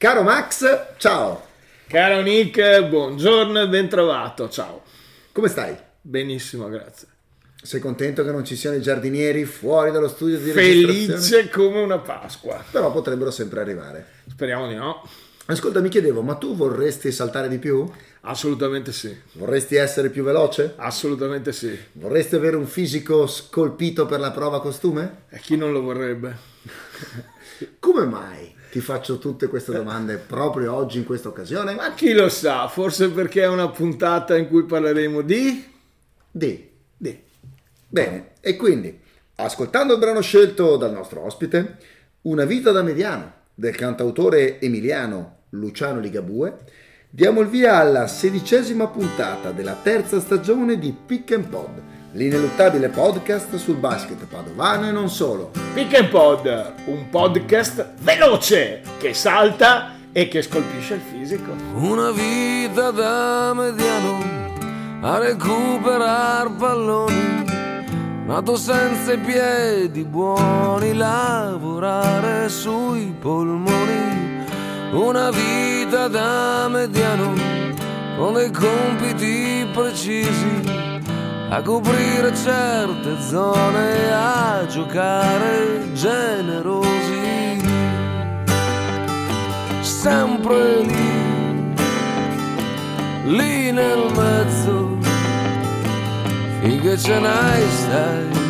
Caro Max, ciao! Caro Nick, buongiorno e ben trovato, ciao. Come stai? Benissimo, grazie. Sei contento che non ci siano i giardinieri fuori dallo studio di registrazione? Felice come una Pasqua. Però potrebbero sempre arrivare. Speriamo di no. Ascolta, mi chiedevo, ma tu vorresti saltare di più? Assolutamente sì. Vorresti essere più veloce? Assolutamente sì. Vorresti avere un fisico scolpito per la prova costume? E chi non lo vorrebbe? Come mai ti faccio tutte queste domande proprio oggi in questa occasione? Ma chi lo sa, forse perché è una puntata in cui parleremo di... Bene, e quindi, ascoltando il brano scelto dal nostro ospite, Una vita da mediano, del cantautore emiliano Luciano Ligabue, diamo il via alla 16ª puntata della terza stagione di Pick and Pod, l'ineluttabile podcast sul basket padovano e non solo. Pick and Pod, un podcast veloce, che salta e che scolpisce il fisico. Una vita da mediano a recuperar palloni, nato senza i piedi buoni, lavorare sui polmoni. Una vita da mediano con dei compiti precisi, a coprire certe zone, a giocare generosi. Sempre lì nel mezzo, finché ce n'hai stai lì.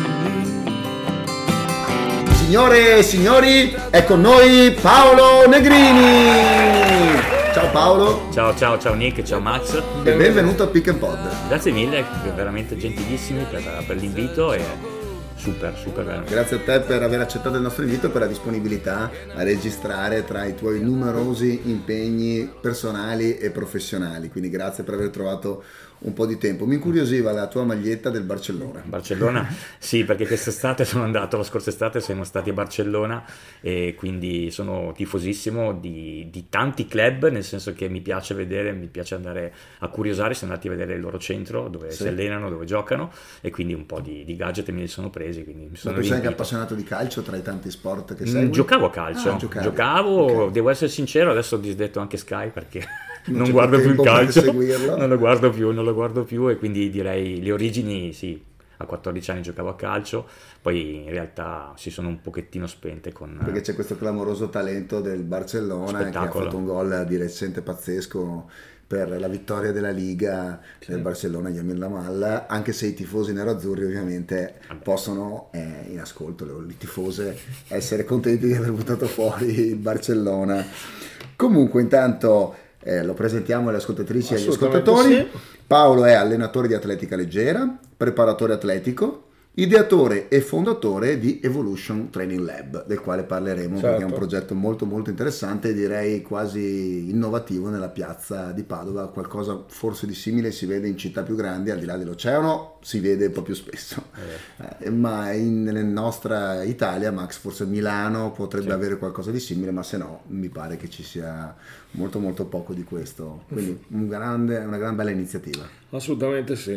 Signore e signori, è con noi Paolo Negrini. Ciao Paolo. Ciao Nick, ciao Max. E benvenuto a Pick and Pod. Grazie mille, veramente gentilissimi per l'invito e super bello. Grazie a te per aver accettato il nostro invito e per la disponibilità a registrare tra i tuoi numerosi impegni personali e professionali, quindi grazie per aver trovato un po' di tempo. Mi incuriosiva la tua maglietta del Barcellona. Barcellona, sì, perché quest'estate la scorsa estate siamo stati a Barcellona e quindi sono tifosissimo di tanti club, nel senso che mi piace andare a curiosare, siamo andati a vedere il loro centro dove si allenano, dove giocano, e quindi un po' di gadget me li sono presi. Quindi mi sono Ma tu sei anche appassionato di calcio tra i tanti sport che segui? Giocavo a calcio, okay. Devo essere sincero, adesso ho disdetto anche Sky perché non guardo più il calcio, non lo guardo più e quindi direi le origini sì, a 14 anni giocavo a calcio, poi in realtà si sono un pochettino spente perché c'è questo clamoroso talento del Barcellona che ha fatto un gol di recente pazzesco per la vittoria della Liga del Barcellona, Yamin Lamal, anche se i tifosi nerazzurri ovviamente possono, in ascolto le tifose, essere contenti di aver buttato fuori il Barcellona. Comunque intanto lo presentiamo alle ascoltatrici e agli ascoltatori. Sì. Paolo è allenatore di atletica leggera, preparatore atletico, ideatore e fondatore di Evolution Training Lab, del quale parleremo perché è un progetto molto molto interessante e direi quasi innovativo nella piazza di Padova. Qualcosa forse di simile si vede in città più grandi, al di là dell'oceano si vede un po' più spesso, ma nella nostra Italia, Max, forse Milano potrebbe avere qualcosa di simile, ma se no mi pare che ci sia molto molto poco di questo, quindi una gran bella iniziativa. Assolutamente sì.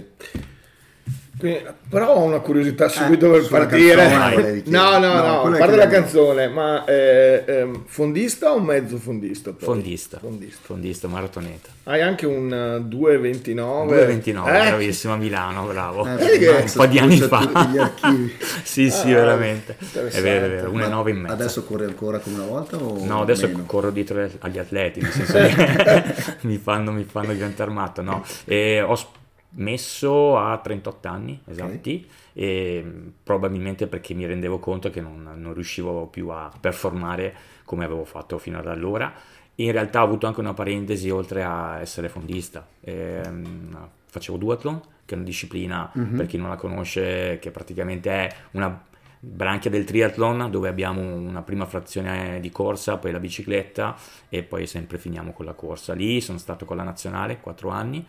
Però ho una curiosità subito per partire. Canzone, no, a parte la canzone, ma fondista o mezzo fondista? Fondista, maratoneta. Hai anche un 2,29. 2,29, bravissimo, a Milano, bravo. Un po' di anni fa. sì, Ah, veramente. È vero, 1,9 e mezzo. Adesso corri ancora come una volta o no, adesso meno? corro dietro agli atleti, nel senso che mi fanno diventare matto, no. E ho messo a 38 anni esatti, e probabilmente perché mi rendevo conto che non riuscivo più a performare come avevo fatto fino ad allora. In realtà ho avuto anche una parentesi oltre a essere fondista, facevo duathlon, che è una disciplina, per chi non la conosce, che praticamente è una branchia del triathlon dove abbiamo una prima frazione di corsa, poi la bicicletta e poi sempre finiamo con la corsa. Lì sono stato con la nazionale 4 anni,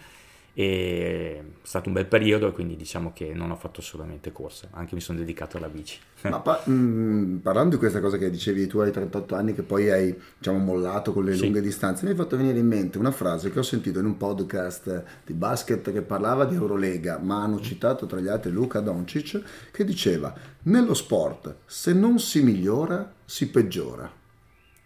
è stato un bel periodo e quindi diciamo che non ho fatto solamente corsa, anche mi sono dedicato alla bici. Ma parlando di questa cosa che dicevi tu ai 38 anni che poi hai, diciamo, mollato con le lunghe distanze, mi hai fatto venire in mente una frase che ho sentito in un podcast di basket che parlava di Eurolega, ma hanno citato tra gli altri Luka Doncic, che diceva: nello sport se non si migliora si peggiora.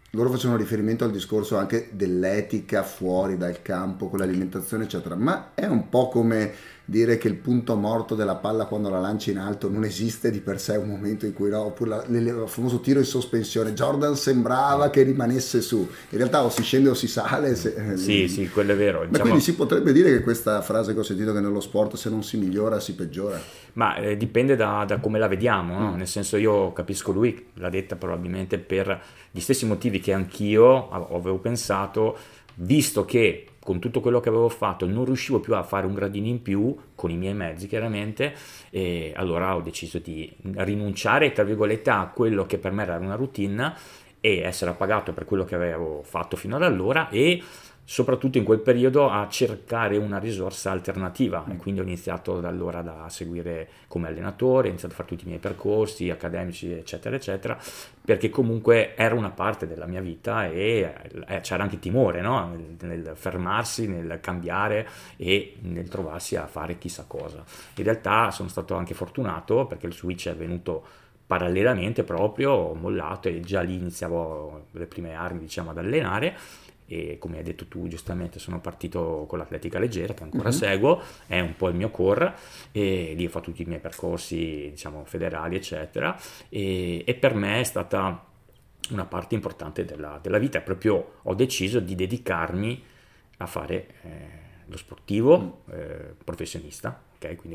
loro facevano riferimento al discorso anche dell'etica fuori dal campo con l'alimentazione eccetera, ma è un po' come dire che il punto morto della palla quando la lanci in alto non esiste di per sé un momento in cui no, oppure il famoso tiro in sospensione, Jordan sembrava che rimanesse su, in realtà o si scende o si sale. Sì, quello è vero. Ma quindi si potrebbe dire che questa frase che ho sentito, che nello sport se non si migliora si peggiora? Ma dipende da come la vediamo, no? Nel senso, io capisco lui, l'ha detta probabilmente per gli stessi motivi che anch'io avevo pensato, visto che con tutto quello che avevo fatto non riuscivo più a fare un gradino in più con i miei mezzi chiaramente, e allora ho deciso di rinunciare tra virgolette a quello che per me era una routine e essere appagato per quello che avevo fatto fino ad allora, e soprattutto in quel periodo a cercare una risorsa alternativa, e quindi ho iniziato da allora da seguire come allenatore, ho iniziato a fare tutti i miei percorsi accademici eccetera eccetera, perché comunque era una parte della mia vita e c'era anche timore, no? nel fermarsi, nel cambiare e nel trovarsi a fare chissà cosa. In realtà sono stato anche fortunato perché il switch è venuto parallelamente, proprio ho mollato e già lì iniziavo le prime armi ad allenare. E come hai detto tu giustamente, sono partito con l'atletica leggera che ancora seguo, è un po' il mio core, e lì ho fatto tutti i miei percorsi federali eccetera, e per me è stata una parte importante della vita, proprio ho deciso di dedicarmi a fare lo sportivo professionista, ok? Quindi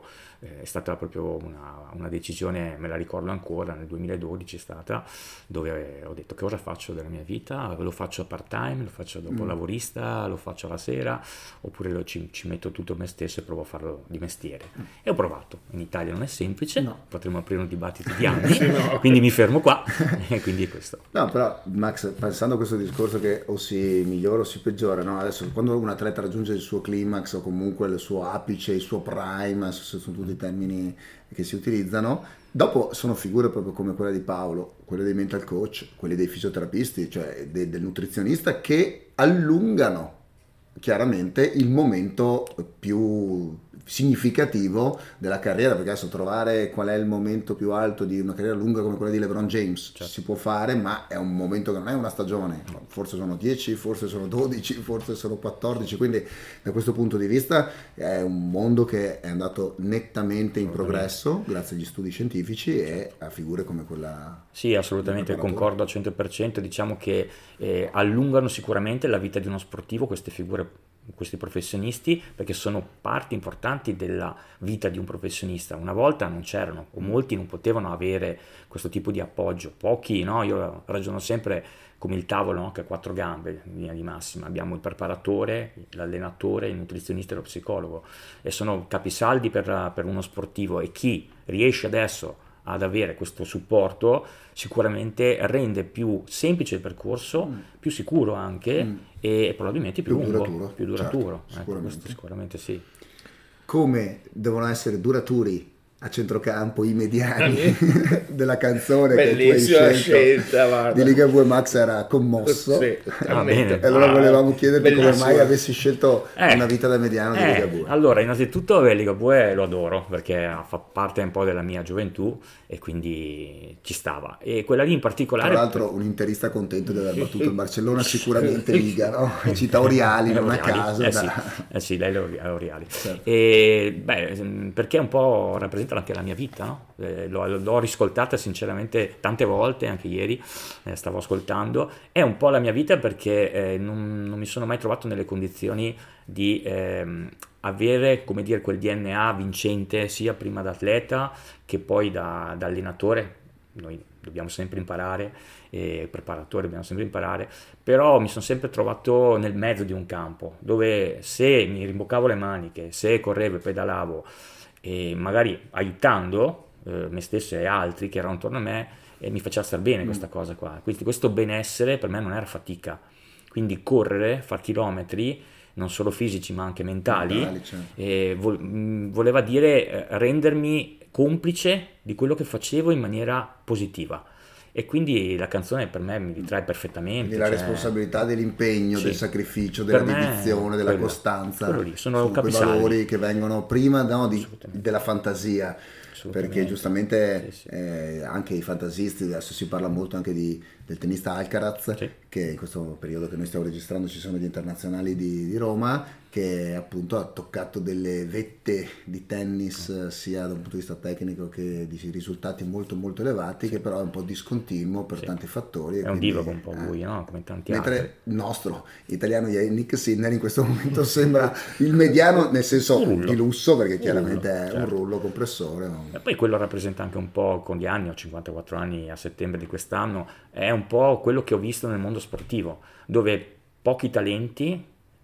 è stata proprio una decisione, me la ricordo ancora, nel 2012 è stata, dove ho detto: che cosa faccio della mia vita? Lo faccio part time, lo faccio dopo lavorista, lo faccio la sera, oppure ci metto tutto me stesso e provo a farlo di mestiere. E ho provato. In Italia non è semplice, potremmo aprire un dibattito di anni, quindi mi fermo qua, e quindi è questo. No, però Max, pensando a questo discorso che o si migliora o si peggiora, no? Adesso quando un atleta raggiunge il suo climax o comunque il suo apice, il suo prime, sono tutti i termini che si utilizzano, dopo sono figure proprio come quella di Paolo, quelle dei mental coach, quelli dei fisioterapisti, cioè del nutrizionista, che allungano chiaramente il momento più significativo della carriera, perché adesso trovare qual è il momento più alto di una carriera lunga come quella di LeBron James si può fare, ma è un momento che non è una stagione, forse sono 10, forse sono 12, forse sono 14, quindi da questo punto di vista è un mondo che è andato nettamente in progresso grazie agli studi scientifici e a figure come quella. Sì, assolutamente, concordo al 100%, diciamo che allungano sicuramente la vita di uno sportivo queste figure, questi professionisti, perché sono parti importanti della vita di un professionista. Una volta non c'erano, o molti non potevano avere questo tipo di appoggio, pochi, no? Io ragiono sempre come il tavolo, no? Che ha 4 gambe in linea di massima, abbiamo il preparatore, l'allenatore, il nutrizionista e lo psicologo, e sono capisaldi per uno sportivo, e chi riesce adesso ad avere questo supporto sicuramente rende più semplice il percorso, più sicuro anche, e probabilmente più lungo, più duraturo. Certo, sicuramente sì. Come devono essere duraturi a centrocampo i mediani della canzone bellissima che tu hai scelta di Ligabue. Max era commosso, sì, e allora volevamo chiederti come mai avessi scelto una vita da mediano di Ligabue. Allora, innanzitutto Ligabue lo adoro perché fa parte un po' della mia gioventù e quindi ci stava, e quella lì in particolare, tra l'altro un interista contento di aver battuto il Barcellona, sicuramente Liga, no? Cita Oriali, non a caso. Sì, lei è Oriali, certo. E perché un po' rappresenta anche la mia vita, no? L'ho riscoltata sinceramente tante volte, anche ieri stavo ascoltando, è un po' la mia vita, perché non mi sono mai trovato nelle condizioni di avere, come dire, quel DNA vincente, sia prima da atleta che poi da allenatore. Noi dobbiamo sempre imparare, preparatori dobbiamo sempre imparare, però mi sono sempre trovato nel mezzo di un campo dove, se mi rimboccavo le maniche, se correvo e pedalavo, e magari aiutando me stesso e altri che erano intorno a me, mi faceva star bene questa cosa qua. Quindi questo benessere per me non era fatica, quindi correre, far chilometri non solo fisici ma anche mentali, certo. Voleva dire rendermi complice di quello che facevo in maniera positiva, e quindi la canzone per me mi ritrae perfettamente. Quindi la responsabilità dell'impegno, del sacrificio, della dedizione, della costanza, sono quei valori che vengono prima, no, della fantasia, perché giustamente anche i fantasisti, adesso si parla molto anche di del tennista Alcaraz, sì, che in questo periodo che noi stiamo registrando ci sono gli internazionali di Roma, che appunto ha toccato delle vette di tennis sia da un punto di vista tecnico che di risultati molto molto elevati, che però è un po' discontinuo per tanti fattori. È un divago un po' lui, no? Come tanti altri. Mentre il nostro italiano Yannick Sinner in questo momento sembra il mediano, nel senso di lusso, perché chiaramente è un rullo compressore. E poi quello rappresenta anche un po', con gli anni, ho 54 anni a settembre di quest'anno, è un po' quello che ho visto nel mondo sportivo, dove pochi talenti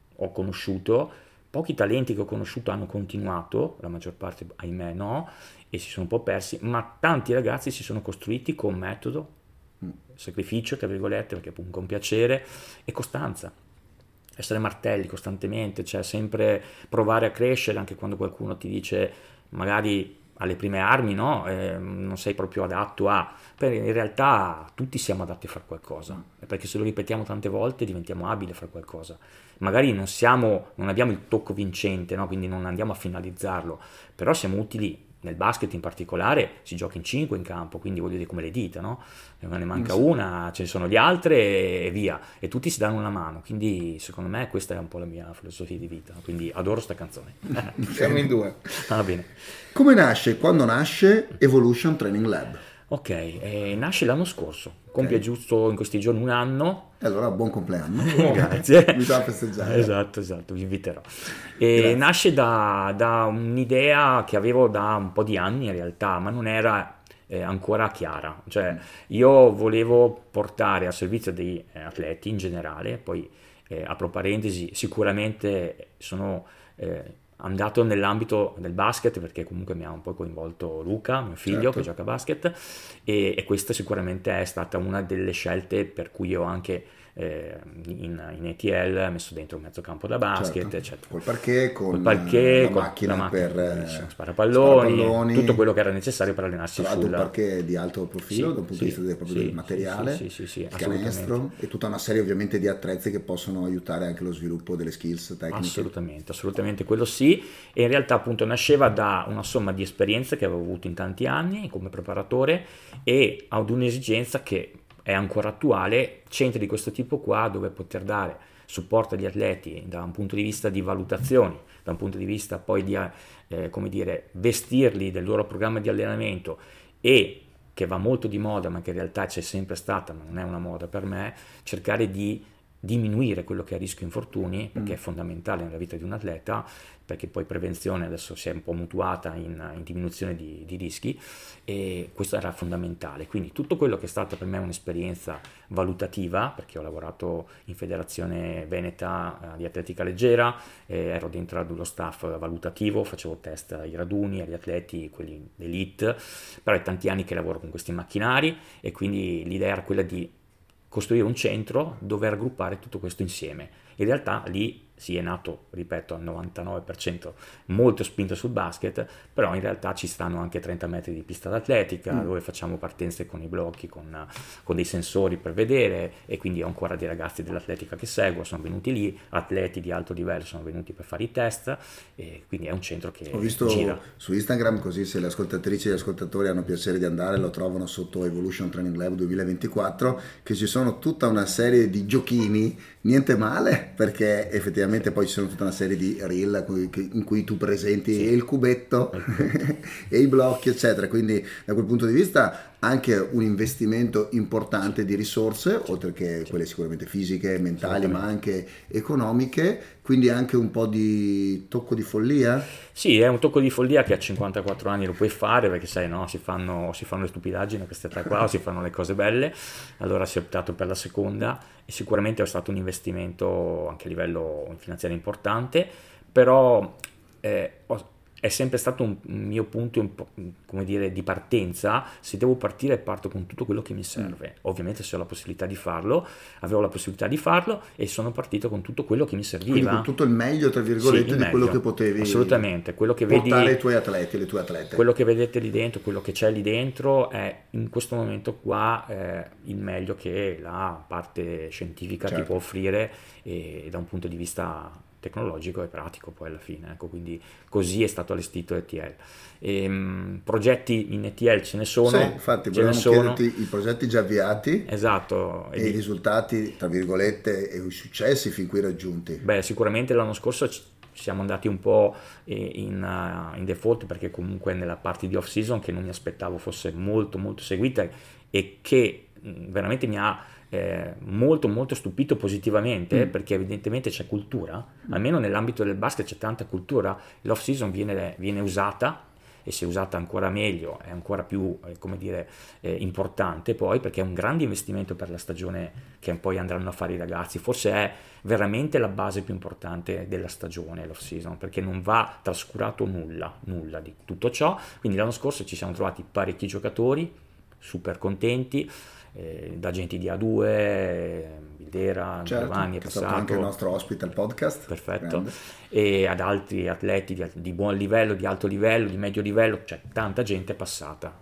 che ho conosciuto hanno continuato, la maggior parte ahimè no, e si sono un po' persi, ma tanti ragazzi si sono costruiti con metodo, sacrificio tra virgolette, perché appunto con piacere e costanza, essere martelli costantemente, cioè sempre provare a crescere anche quando qualcuno ti dice magari alle prime armi no, non sei proprio adatto a, perché in realtà tutti siamo adatti a fare qualcosa, perché se lo ripetiamo tante volte diventiamo abili a fare qualcosa, magari non abbiamo il tocco vincente, no? Quindi non andiamo a finalizzarlo, però siamo utili. Nel basket in particolare si gioca in 5 in campo, quindi voglio dire come le dita, no? Ne manca una, ce ne sono le altre e via, e tutti si danno una mano, quindi secondo me questa è un po' la mia filosofia di vita, quindi adoro sta canzone. Siamo in due. Va bene. Come nasce, quando nasce Evolution Training Lab? Ok, nasce l'anno scorso, compie giusto in questi giorni 1 anno. E allora buon compleanno. Grazie. Mi fa festeggiare. Esatto, vi inviterò. E nasce da un'idea che avevo da un po' di anni in realtà, ma non era ancora chiara. Cioè io volevo portare a servizio dei atleti in generale, poi apro parentesi, sicuramente sono andato nell'ambito del basket, perché comunque mi ha un po' coinvolto Luca, mio figlio, che gioca a basket, e questa sicuramente è stata una delle scelte per cui ho anche in ETL messo dentro un mezzo campo da basket, eccetera. Col parquet, con la macchina per sparapalloni, tutto quello che era necessario per allenarsi tra l'altro un parquet di alto profilo dal punto di vista del materiale, il canestro e tutta una serie ovviamente di attrezzi che possono aiutare anche lo sviluppo delle skills tecniche. Assolutamente, quello sì, e in realtà appunto nasceva da una somma di esperienze che avevo avuto in tanti anni come preparatore e ad un'esigenza che è ancora attuale, centri di questo tipo qua dove poter dare supporto agli atleti da un punto di vista di valutazioni, da un punto di vista poi di vestirli del loro programma di allenamento, e che va molto di moda ma che in realtà c'è sempre stata, ma non è una moda per me, cercare di diminuire quello che è il rischio infortuni, perché è fondamentale nella vita di un atleta, perché poi prevenzione adesso si è un po' mutuata in diminuzione di rischi, e questo era fondamentale. Quindi tutto quello che è stata per me un'esperienza valutativa, perché ho lavorato in Federazione Veneta di Atletica Leggera, ero dentro ad uno staff valutativo, facevo test ai raduni, agli atleti, quelli d'elite, però è tanti anni che lavoro con questi macchinari, e quindi l'idea era quella di costruire un centro dove raggruppare tutto questo insieme. In realtà lì è nato, ripeto, al 99% molto spinto sul basket, però in realtà ci stanno anche 30 metri di pista d'atletica dove facciamo partenze con i blocchi, con dei sensori per vedere, e quindi ho ancora dei ragazzi dell'atletica che seguo, sono venuti lì, atleti di alto livello sono venuti per fare i test, e quindi è un centro che ho visto gira su Instagram, così se le ascoltatrici e gli ascoltatori hanno piacere di andare lo trovano sotto Evolution Training Lab 2024, che ci sono tutta una serie di giochini, niente male, perché effettivamente poi ci sono tutta una serie di reel in cui tu presenti il cubetto e i blocchi eccetera, quindi da quel punto di vista anche un investimento importante di risorse, oltre che quelle sicuramente fisiche, mentali, ma anche economiche, quindi anche un po' di tocco di follia? Sì, è un tocco di follia che a 54 anni lo puoi fare, perché sai, no, si fanno le stupidaggini a questa età qua, o si fanno le cose belle, allora si è optato per la seconda, e sicuramente è stato un investimento anche a livello finanziario importante, però è sempre stato un mio punto come dire, di partenza. Se devo partire, parto con tutto quello che mi serve, ovviamente se ho la possibilità di farlo, avevo la possibilità di farlo, e sono partito con tutto quello che mi serviva, quindi con tutto il meglio tra virgolette di quello che potevi assolutamente, quello che portare vedi, ai tuoi atleti, le tue atlete, quello che vedete lì dentro, quello che c'è lì dentro è in questo momento qua il meglio che la parte scientifica ti può offrire, e da un punto di vista tecnologico e pratico poi alla fine, ecco, quindi così è stato allestito ETL. Progetti in ETL ce ne sono. Sì, infatti volevamo chiederti i progetti già avviati, esatto, e i risultati, tra virgolette, e i successi fin qui raggiunti. Beh, sicuramente l'anno scorso siamo andati un po' in default, perché comunque nella parte di off season, che non mi aspettavo fosse molto molto seguita e che veramente mi ha molto molto stupito positivamente, perché evidentemente c'è cultura, almeno nell'ambito del basket c'è tanta cultura. L'off season viene usata, e se usata ancora meglio è ancora più importante poi, perché è un grande investimento per la stagione che poi andranno a fare i ragazzi. Forse è veramente la base più importante della stagione, l'off season, perché non va trascurato nulla di tutto ciò. Quindi l'anno scorso ci siamo trovati parecchi giocatori super contenti, da gente di A2, Vildera, Giovanni è passato, stato anche il nostro ospite al podcast, perfetto, grande. E ad altri atleti di buon livello, di alto livello, di medio livello, cioè tanta gente è passata.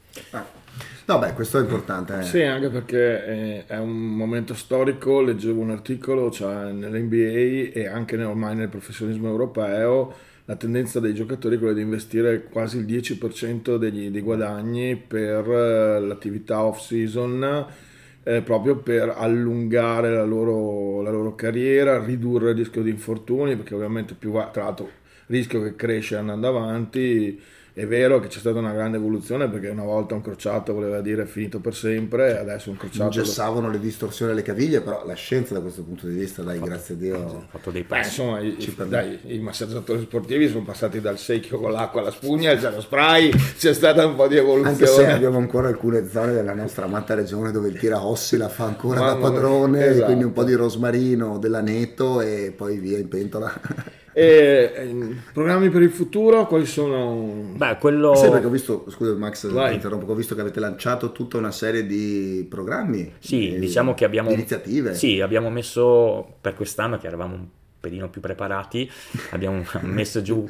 No, beh, questo è importante. Sì, anche perché è un momento storico. Leggevo un articolo, cioè nell'NBA e anche ormai nel professionismo europeo, la tendenza dei giocatori è quella di investire quasi il 10% dei guadagni per l'attività off-season, proprio per allungare la loro carriera, ridurre il rischio di infortuni, perché ovviamente tra l'altro rischio che cresce andando avanti. È vero che c'è stata una grande evoluzione, perché una volta un crociato voleva dire finito per sempre, e adesso un crociato ingessavano le distorsioni alle caviglie, però la scienza da questo punto di vista, grazie a Dio, ha fatto dei passi. insomma, i massaggiatori sportivi sono passati dal secchio con l'acqua alla spugna, c'è lo spray, c'è stata un po' di evoluzione. Anche se abbiamo ancora alcune zone della nostra amata regione dove il tiraossi la fa ancora da padrone, esatto. Quindi un po' di rosmarino, dell'aneto e poi via in pentola. Programmi per il futuro quali sono? Beh, quello... Sì, perché ho visto, scusa Max, ti interrompo, ho visto che avete lanciato tutta una serie di programmi. Sì, diciamo che abbiamo iniziative. Sì, abbiamo messo per quest'anno, che eravamo un pelino più preparati, abbiamo messo giù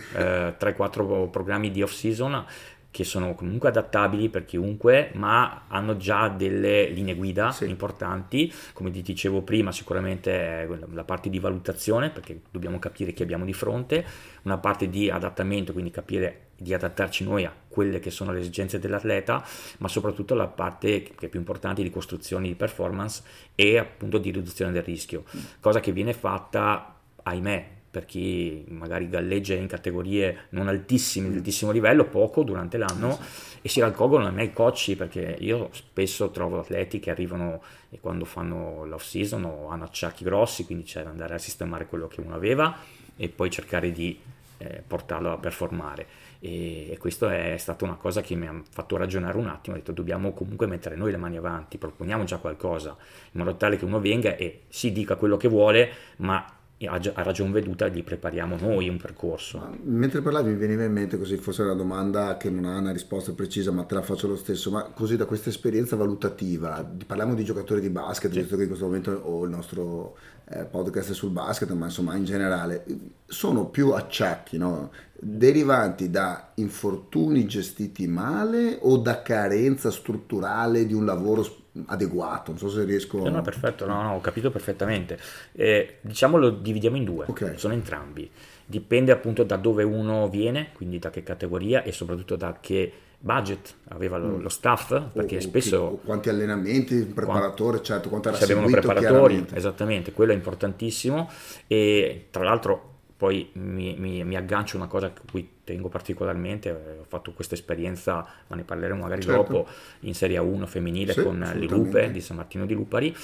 3-4 programmi di off season che sono comunque adattabili per chiunque, ma hanno già delle linee guida importanti. Come ti dicevo prima, sicuramente la parte di valutazione, perché dobbiamo capire chi abbiamo di fronte, una parte di adattamento, quindi capire di adattarci noi a quelle che sono le esigenze dell'atleta, ma soprattutto la parte che è più importante di costruzione di performance e appunto di riduzione del rischio, cosa che viene fatta, ahimè, per chi magari galleggia in categorie non altissime, di altissimo livello, poco durante l'anno, e si raccolgono a me i coach, perché io spesso trovo atleti che arrivano e quando fanno l'off season hanno acciacchi grossi, quindi c'è da andare a sistemare quello che uno aveva e poi cercare di portarlo a performare. E questo è stata una cosa che mi ha fatto ragionare un attimo. Ho detto, dobbiamo comunque mettere noi le mani avanti, proponiamo già qualcosa in modo tale che uno venga e si dica quello che vuole, ma a ragion veduta gli prepariamo noi un percorso. Mentre parlavi mi veniva in mente, così forse è una domanda che non ha una risposta precisa, ma te la faccio lo stesso, ma così da questa esperienza valutativa, parliamo di giocatori di basket, visto che in questo momento ho il nostro podcast sul basket, ma insomma in generale sono più acciacchi, no? Derivanti da infortuni gestiti male o da carenza strutturale di un lavoro adeguato? Non so se riesco. No, perfetto, no, ho capito perfettamente. Diciamo lo dividiamo in due, sono entrambi. Dipende appunto da dove uno viene, quindi da che categoria e soprattutto da che budget aveva lo staff, perché spesso quanti allenamenti, un preparatore, certo, quanto era se avevano preparatori, esattamente, quello è importantissimo. E tra l'altro poi mi aggancio a una cosa a cui tengo particolarmente, ho fatto questa esperienza, ma ne parleremo magari dopo, in Serie A1 femminile con le Lupe di San Martino di Lupari,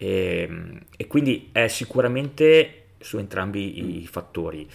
e quindi è sicuramente su entrambi i fattori.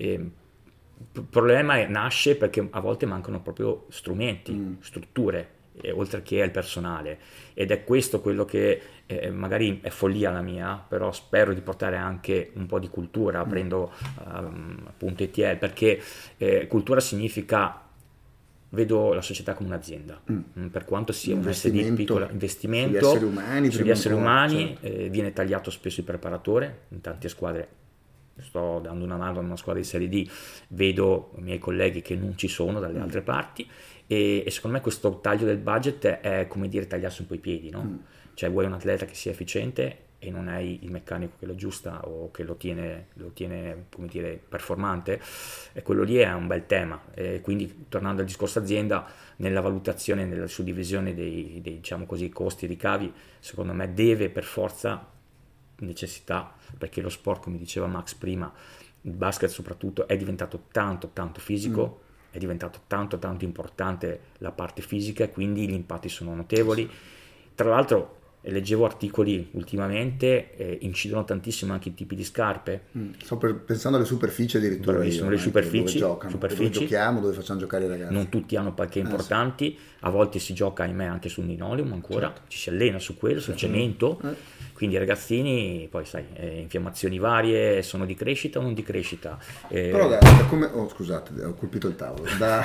Il problema nasce perché a volte mancano proprio strumenti, strutture, oltre che al personale, ed è questo quello che magari è follia la mia, però spero di portare anche un po' di cultura, prendo appunto ETL, perché cultura significa, vedo la società come un'azienda, per quanto sia un SD piccolo, investimento sugli esseri umani, viene tagliato spesso il preparatore in tante squadre. Sto dando una mano a una squadra di Serie D, vedo i miei colleghi che non ci sono dalle altre parti, e secondo me questo taglio del budget è come dire tagliarsi un po' i piedi, no? Cioè vuoi un atleta che sia efficiente e non hai il meccanico che lo aggiusta o che lo tiene come dire, performante, e quello lì è un bel tema. Quindi, tornando al discorso azienda, nella valutazione, nella suddivisione dei diciamo così, costi e ricavi, secondo me deve per forza, necessità, perché lo sport, come diceva Max prima, il basket soprattutto, è diventato tanto fisico, è diventato tanto importante la parte fisica, e quindi gli impatti sono notevoli. Tra l'altro leggevo articoli ultimamente, incidono tantissimo anche i tipi di scarpe. Sto pensando alle superfici addirittura. Bravissimo, le superfici, dove giochiamo, dove facciamo giocare i ragazzi. Non tutti hanno palchi importanti, a volte si gioca ahimè anche sul linoleum ancora, ci si allena su quello, sul cemento, quindi i ragazzini poi sai, infiammazioni varie, sono di crescita o non di crescita. Però da come, scusate, ho colpito il tavolo, da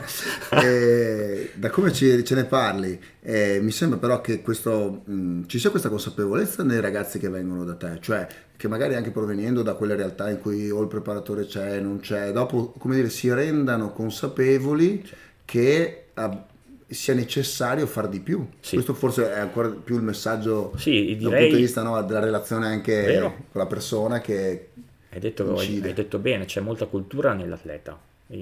come ce ne parli, mi sembra però che ci sia questa consapevolezza nei ragazzi che vengono da te, cioè che magari anche provenendo da quelle realtà in cui o il preparatore c'è, non c'è, dopo, come dire, si rendano consapevoli che sia necessario far di più. Questo forse è ancora più il messaggio dal punto di vista della relazione anche con la persona, che hai detto bene, c'è molta cultura nell'atleta.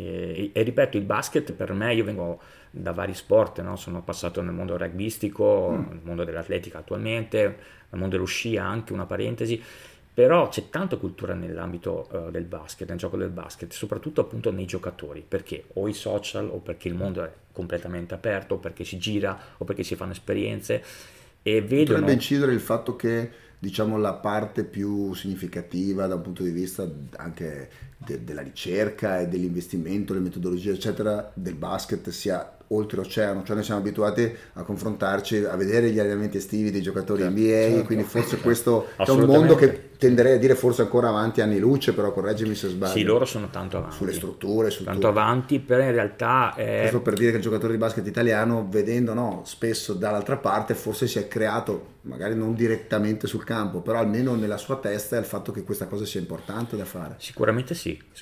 E ripeto, il basket per me, io vengo da vari sport, no? Sono passato nel mondo rugbyistico, nel mondo dell'atletica attualmente, nel mondo dello sci anche, una parentesi, però c'è tanta cultura nell'ambito del basket, nel gioco del basket, soprattutto appunto nei giocatori, perché o i social, o perché il mondo è completamente aperto, o perché si gira, o perché si fanno esperienze e vedono. Potrebbe incidere il fatto che, diciamo, la parte più significativa da un punto di vista anche della ricerca e dell'investimento, le metodologie eccetera del basket sia oltreoceano, cioè noi siamo abituati a confrontarci, a vedere gli allenamenti estivi dei giocatori NBA, quindi forse questo è un mondo che tenderei a dire forse ancora avanti anni luce, però correggimi se sbaglio. Sì, loro sono tanto avanti. Sulle strutture, tanto avanti, però in realtà questo per dire che il giocatore di basket italiano, vedendo spesso dall'altra parte, forse si è creato, magari non direttamente sul campo, però almeno nella sua testa, è il fatto che questa cosa sia importante da fare. Sicuramente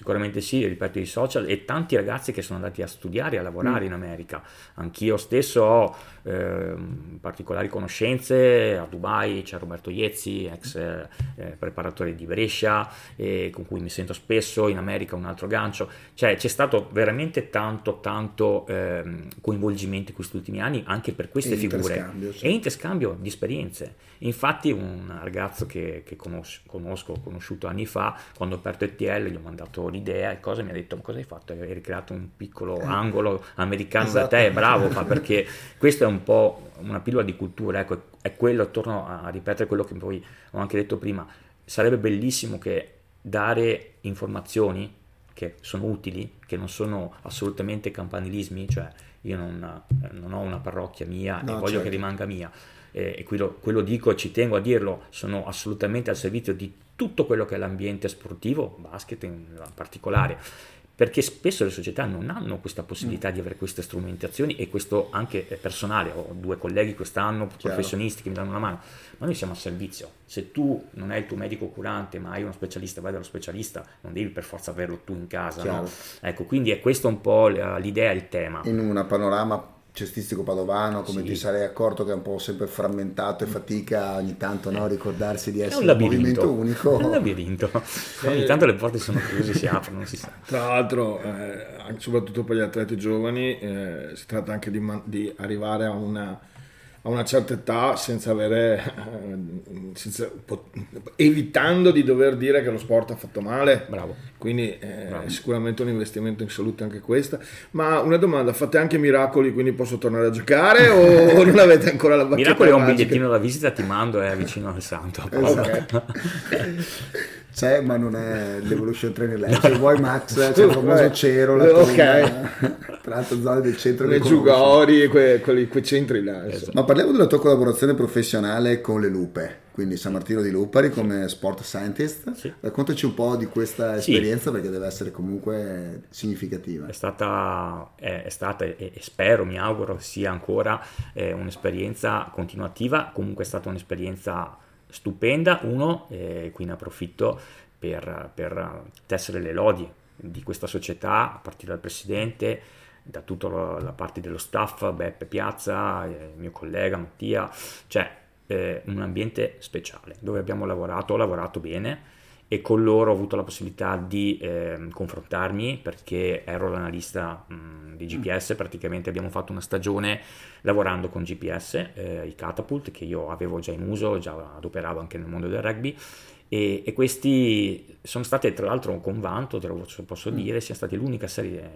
sì, ripeto, i social e tanti ragazzi che sono andati a studiare, a lavorare in America. Anch'io stesso ho particolari conoscenze a Dubai, c'è Roberto Iezzi, ex preparatore di Brescia, con cui mi sento spesso. In America un altro gancio, cioè c'è stato veramente tanto coinvolgimento in questi ultimi anni anche per queste figure e interscambio di esperienze. Infatti un ragazzo che ho conosciuto anni fa, quando ho aperto ETL gli ho mandato l'idea e mi ha detto: ma cosa hai fatto? Hai ricreato un piccolo angolo americano da te, bravo, perché questo è un po' una pillola di cultura, ecco, è quello, torno a ripetere quello che poi ho anche detto prima, sarebbe bellissimo che dare informazioni che sono utili, che non sono assolutamente campanilismi, cioè io non ho una parrocchia mia e voglio che rimanga mia, e quello dico e ci tengo a dirlo, sono assolutamente al servizio di tutto quello che è l'ambiente sportivo, basket in particolare, perché spesso le società non hanno questa possibilità di avere queste strumentazioni, e questo anche è personale. Ho 2 colleghi quest'anno, professionisti, che mi danno una mano, ma noi siamo a servizio. Se tu non hai il tuo medico curante ma hai uno specialista, vai dallo specialista, non devi per forza averlo tu in casa, no? Ecco, quindi è questo un po' l'idea, il tema. In un panorama cestistico padovano, come ti sarei accorto, che è un po' sempre frammentato e fatica ogni tanto ricordarsi di essere un movimento unico. È un labirinto. Ogni tanto le porte sono chiuse, si aprono, non si sa. Tra l'altro, soprattutto per gli atleti giovani, si tratta anche di arrivare a una certa età senza evitando di dover dire che lo sport ha fatto male. Bravo. Quindi è sicuramente un investimento in salute anche questa. Ma una domanda: fate anche Miracoli, quindi posso tornare a giocare o non avete ancora la bacchetta Miracoli? È un magica? bigliettino da visita, ti mando, è vicino al santo. Esatto. C'è, ma non è l'Evolution Training Lab. Se vuoi, Max, c'è il famoso Cero, tra l'altro zone del centro, le Giugori, quei centri là. Esatto. Ma parliamo della tua collaborazione professionale con le Lupe, quindi San Martino di Lupari come sport scientist. Sì. Raccontaci un po' di questa esperienza, perché deve essere comunque significativa. È stata e spero, mi auguro sia ancora un'esperienza continuativa. Comunque è stata un'esperienza stupenda. Qui ne approfitto per tessere le lodi di questa società, a partire dal presidente, da tutta la parte dello staff, Beppe Piazza, il mio collega Mattia, cioè un ambiente speciale dove ho lavorato bene, e con loro ho avuto la possibilità di confrontarmi, perché ero l'analista di GPS. Praticamente abbiamo fatto una stagione lavorando con GPS, i Catapult, che io avevo già in uso, già adoperavo anche nel mondo del rugby, e questi sono state, tra l'altro, con vanto, te lo posso dire, siamo stati l'unica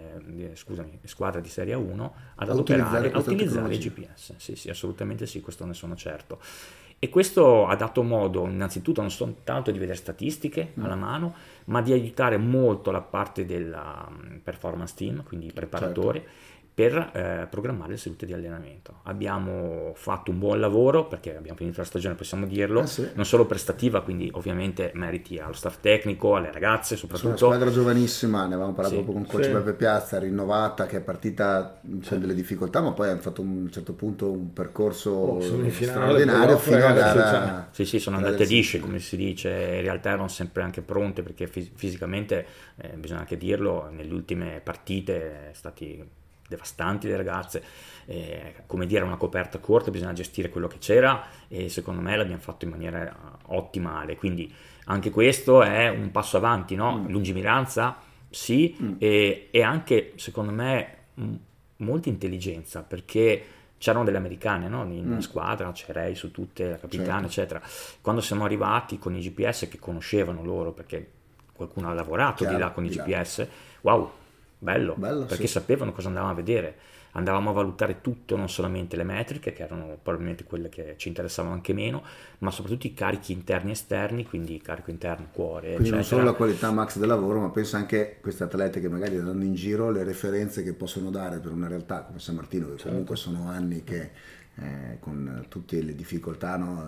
squadra di Serie 1 ad adoperare, a utilizzare il GPS. Sì, assolutamente sì, questo ne sono certo. E questo ha dato modo innanzitutto non soltanto di vedere statistiche alla mano, ma di aiutare molto la parte della performance team, quindi i preparatori, per programmare le sedute di allenamento. Abbiamo fatto un buon lavoro, perché abbiamo finito la stagione, possiamo dirlo, non solo prestativa, quindi ovviamente meriti allo staff tecnico, alle ragazze soprattutto. Sono una squadra giovanissima, ne avevamo parlato proprio con coach Beppe Piazza, rinnovata, che è partita, c'è delle difficoltà, ma poi hanno fatto a un certo punto un percorso straordinario fino a gara. Sì, sono andate lisce, come si dice. In realtà erano sempre anche pronte, perché fisicamente, bisogna anche dirlo, nelle ultime partite stati devastanti le ragazze, come dire, una coperta corta, bisogna gestire quello che c'era, e secondo me l'abbiamo fatto in maniera ottimale. Quindi anche questo è un passo avanti, no? Lungimiranza, sì, e anche secondo me molta intelligenza, perché c'erano delle americane, no? In squadra, c'erei su tutte, la capitana, eccetera. Quando siamo arrivati con i GPS, che conoscevano loro, perché qualcuno ha lavorato di là con i GPS, wow, bello, perché sapevano cosa andavamo a vedere. Andavamo a valutare tutto, non solamente le metriche, che erano probabilmente quelle che ci interessavano anche meno, ma soprattutto i carichi interni e esterni, quindi carico interno, cuore, quindi eccetera. Non solo la qualità max del lavoro, ma penso anche queste atlete che magari andando in giro, le referenze che possono dare per una realtà come San Martino, che comunque sono anni che con tutte le difficoltà, no,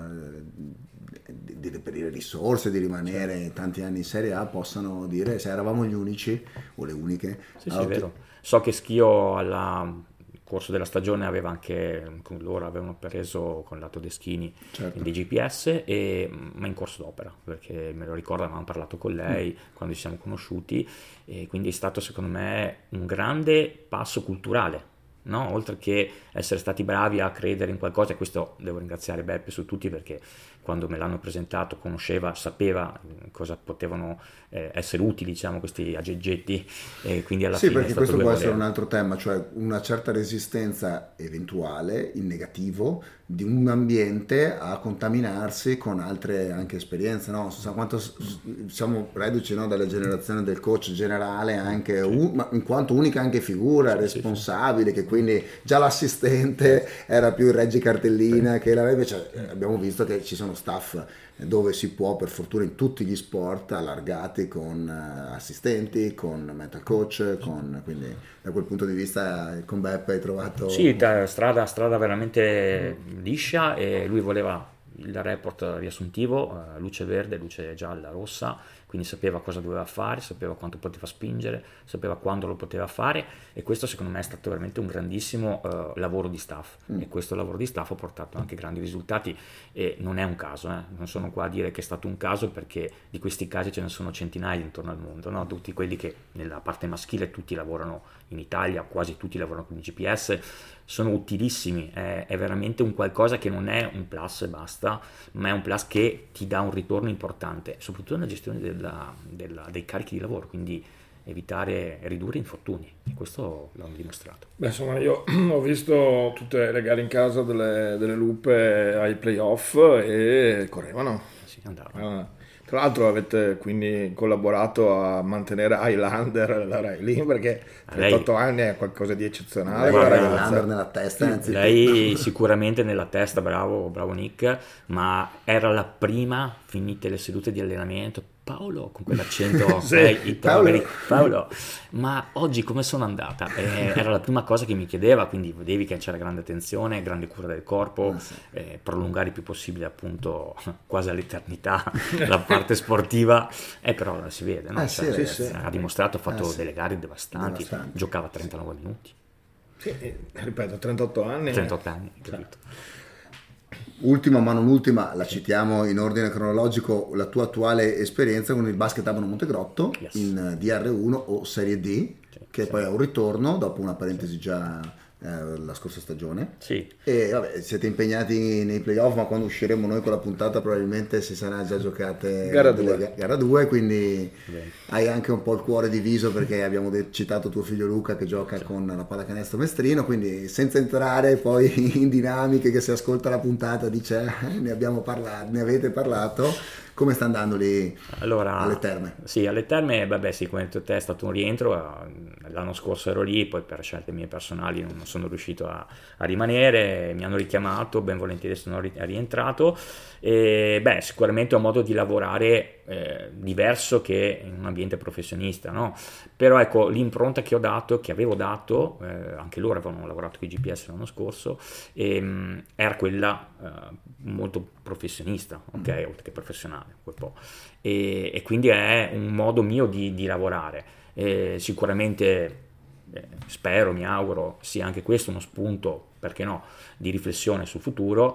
di reperire risorse, di rimanere tanti anni in Serie A, possano dire se eravamo gli unici o le uniche. Sì, è vero. So che Schio al corso della stagione loro avevano preso con Lato Deschini il DGPS, ma in corso d'opera, perché me lo ricordo, avevamo parlato con lei quando ci siamo conosciuti, e quindi è stato secondo me un grande passo culturale, no? Oltre che essere stati bravi a credere in qualcosa, e questo devo ringraziare Beppe su tutti, perché quando me l'hanno presentato sapeva cosa potevano essere utili, diciamo, questi aggeggetti, e quindi alla fine perché questo può essere un altro tema, cioè una certa resistenza eventuale in negativo di un ambiente a contaminarsi con altre anche esperienze, no? Quanto siamo reduci, no, dalle generazioni del coach generale, anche ma in quanto unica anche figura responsabile, che quindi già l'assistente era più il reggicartellina che invece abbiamo visto che ci sono staff dove si può, per fortuna in tutti gli sport, allargati con assistenti, con mental coach, quindi da quel punto di vista con Beppe hai trovato... Sì, strada veramente liscia, e lui voleva il report riassuntivo, luce verde, luce gialla, rossa, quindi sapeva cosa doveva fare, sapeva quanto poteva spingere, sapeva quando lo poteva fare, e questo secondo me è stato veramente un grandissimo lavoro di staff, e questo lavoro di staff ha portato anche grandi risultati, e non è un caso, non sono qua a dire che è stato un caso, perché di questi casi ce ne sono centinaia intorno al mondo, no? Tutti quelli che nella parte maschile tutti lavorano in Italia, quasi tutti lavorano con i GPS, sono utilissimi, è veramente un qualcosa che non è un plus e basta, ma è un plus che ti dà un ritorno importante, soprattutto nella gestione dei carichi di lavoro, quindi evitare e ridurre infortuni, e questo l'hanno dimostrato. Beh, insomma, io ho visto tutte le gare in casa delle Lupe ai playoff, e correvano. Sì, andavano. Tra l'altro avete quindi collaborato a mantenere Highlander la Riley, perché 38 anni è qualcosa di eccezionale. Highlander nella testa, lei sicuramente nella testa, bravo Nick, ma era la prima, finite le sedute di allenamento, Paolo, con quell'accento Paolo, ma oggi come sono andata? Era la prima cosa che mi chiedeva, quindi vedevi che c'era grande attenzione, grande cura del corpo, prolungare il più possibile, appunto, quasi all'eternità la parte sportiva, però si vede, no? Ha dimostrato, ha fatto delle gare devastanti, giocava 39 minuti. Sì, ripeto, 38 anni, capito? Ultima ma non ultima, la citiamo in ordine cronologico, la tua attuale esperienza con il Basket Abano Montegrotto in DR1 o Serie D, che poi è un ritorno dopo una parentesi già la scorsa stagione. Sì. E vabbè, siete impegnati nei playoff, ma quando usciremo noi con la puntata probabilmente si sarà già giocate gara 2, quindi hai anche un po' il cuore diviso, perché abbiamo citato tuo figlio Luca che gioca con la pallacanestro Mestrino, quindi senza entrare poi in dinamiche che si ascolta la puntata dice ne avete parlato. Come sta andando lì alle Terme? Sì, alle Terme, sì, come hai detto te, è stato un rientro. L'anno scorso ero lì, poi per scelte mie personali non sono riuscito a rimanere, mi hanno richiamato, ben volentieri sono rientrato. E sicuramente è un modo di lavorare diverso che in un ambiente professionista, no? Però ecco, l'impronta che avevo dato, anche loro avevano lavorato con i GPS l'anno scorso, era quella molto professionista, ok, oltre che professionale quel po', e quindi è un modo mio di lavorare. Sicuramente spero, mi auguro sia anche questo uno spunto, perché no, di riflessione sul futuro,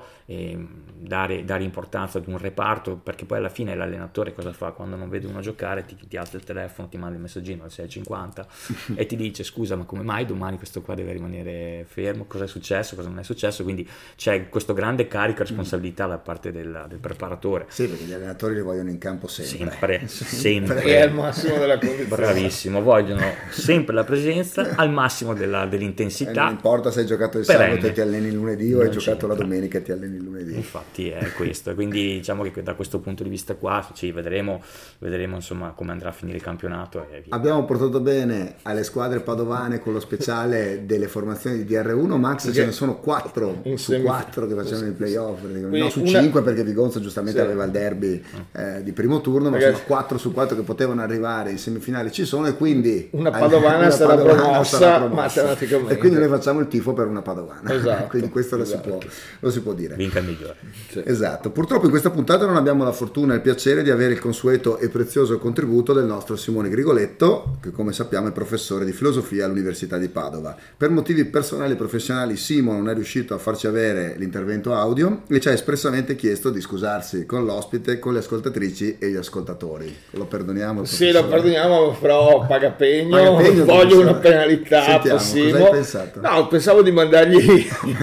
dare importanza ad un reparto, perché poi alla fine l'allenatore cosa fa? Quando non vede uno giocare ti alza il telefono, ti manda il messaggino alle 6:50 e ti dice scusa, ma come mai domani questo qua deve rimanere fermo, cosa è successo, cosa non è successo? Quindi c'è questo grande carico di responsabilità da parte del preparatore. Sì, perché gli allenatori li vogliono in campo sempre. È al massimo della condizione. Bravissimo, vogliono sempre la presenza al massimo dell'intensità. Non importa se hai giocato il sabato e ti alleni il lunedì o hai giocato la domenica e ti alleni il lunedì. Infatti è questo, quindi diciamo che da questo punto di vista qua vedremo insomma come andrà a finire il campionato e via. Abbiamo portato bene alle squadre padovane con lo speciale delle formazioni di DR1, Max, ce ne sono 4 su 4 che facevano i playoff, no, su 5 perché Vigonza giustamente aveva il derby di primo turno, ma sono 4 su 4 che potevano arrivare in semifinali, ci sono, e quindi una padovana sarà promossa matematicamente, e quindi noi facciamo il tifo per una padovana. Esatto, quindi questo lo si può dire. Vinca il migliore. Sì. Esatto. Purtroppo in questa puntata non abbiamo la fortuna e il piacere di avere il consueto e prezioso contributo del nostro Simone Grigoletto, che come sappiamo è professore di filosofia all'Università di Padova. Per motivi personali e professionali Simo non è riuscito a farci avere l'intervento audio e ci ha espressamente chiesto di scusarsi con l'ospite, con le ascoltatrici e gli ascoltatori. Lo perdoniamo? Sì, lo perdoniamo, però paga pegno voglio una penalità. Sentiamo, possibile. Cosa hai pensato? No, pensavo di mandargli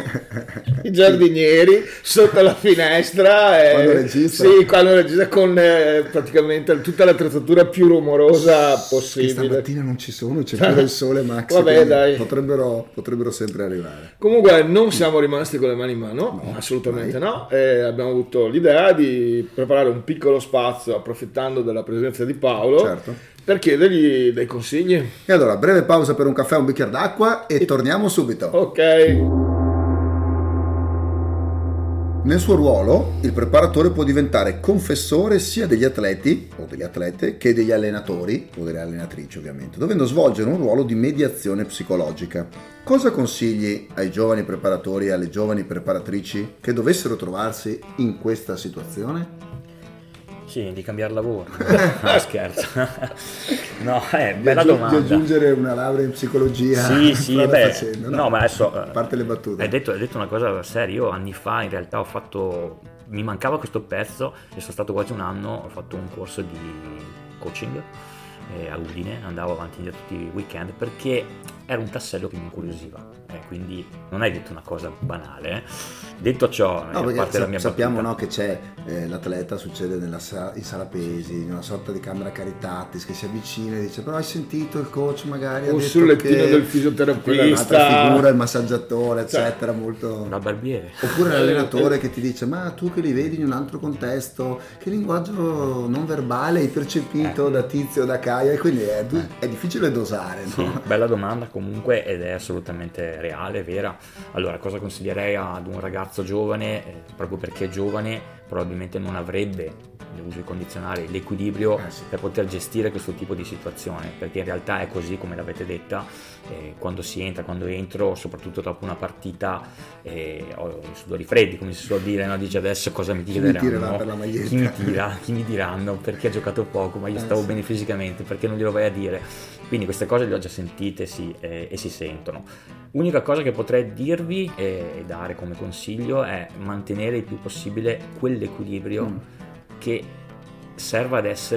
i giardinieri sotto la finestra quando registra? Sì, quando registra con praticamente tutta l'attrezzatura più rumorosa possibile. Che stamattina non ci sono, c'è pure il sole, Max. Vabbè, dai. Potrebbero sempre arrivare. Comunque non siamo rimasti con le mani in mano, no, assolutamente mai. No. Abbiamo avuto l'idea di preparare un piccolo spazio approfittando della presenza di Paolo, certo, per chiedergli dei consigli. E allora, breve pausa per un caffè e un bicchiere d'acqua e torniamo subito. Ok. Nel suo ruolo, il preparatore può diventare confessore sia degli atleti o delle atlete che degli allenatori o delle allenatrici, ovviamente, dovendo svolgere un ruolo di mediazione psicologica. Cosa consigli ai giovani preparatori e alle giovani preparatrici che dovessero trovarsi in questa situazione? Sì, di cambiare lavoro. No, scherzo. No, bella domanda. Di aggiungere una laurea in psicologia. Sì, facendo, no, ma adesso a parte le battute. Hai detto una cosa seria. Io anni fa in realtà mi mancava questo pezzo e sono stato quasi un anno, ho fatto un corso di coaching a Udine, andavo avanti e tutti i weekend perché era un tassello che mi incuriosiva, quindi non hai detto una cosa banale. Detto ciò, no, a parte la mia sappiamo battuta, no, che c'è l'atleta, succede in sala pesi, in una sorta di camera caritatis, che si avvicina e dice però hai sentito il coach magari o sul lettino del fisioterapista, un'altra figura, il massaggiatore, eccetera, molto da barbiere, oppure l'allenatore che ti dice ma tu che li vedi in un altro contesto, che linguaggio non verbale hai percepito da Tizio, da Caio, e quindi è difficile dosare, no? Sì, bella domanda comunque, ed è assolutamente reale, vera. Allora, cosa consiglierei ad un ragazzo giovane? Proprio perché è giovane probabilmente non avrebbe, uso il condizionale, l'equilibrio per poter gestire questo tipo di situazione, perché in realtà è così come l'avete detta, quando entro, soprattutto dopo una partita, ho i sudori freddi, come si suol dire, no? Dice adesso cosa mi tireranno, chi mi tirerà per la maglietta, chi mi diranno perché ha giocato poco, ma io stavo bene fisicamente, perché non glielo vai a dire? Quindi queste cose le ho già sentite, sì, e si sentono. Unica cosa che potrei dirvi e dare come consiglio è mantenere il più possibile quell'equilibrio che serva ad essere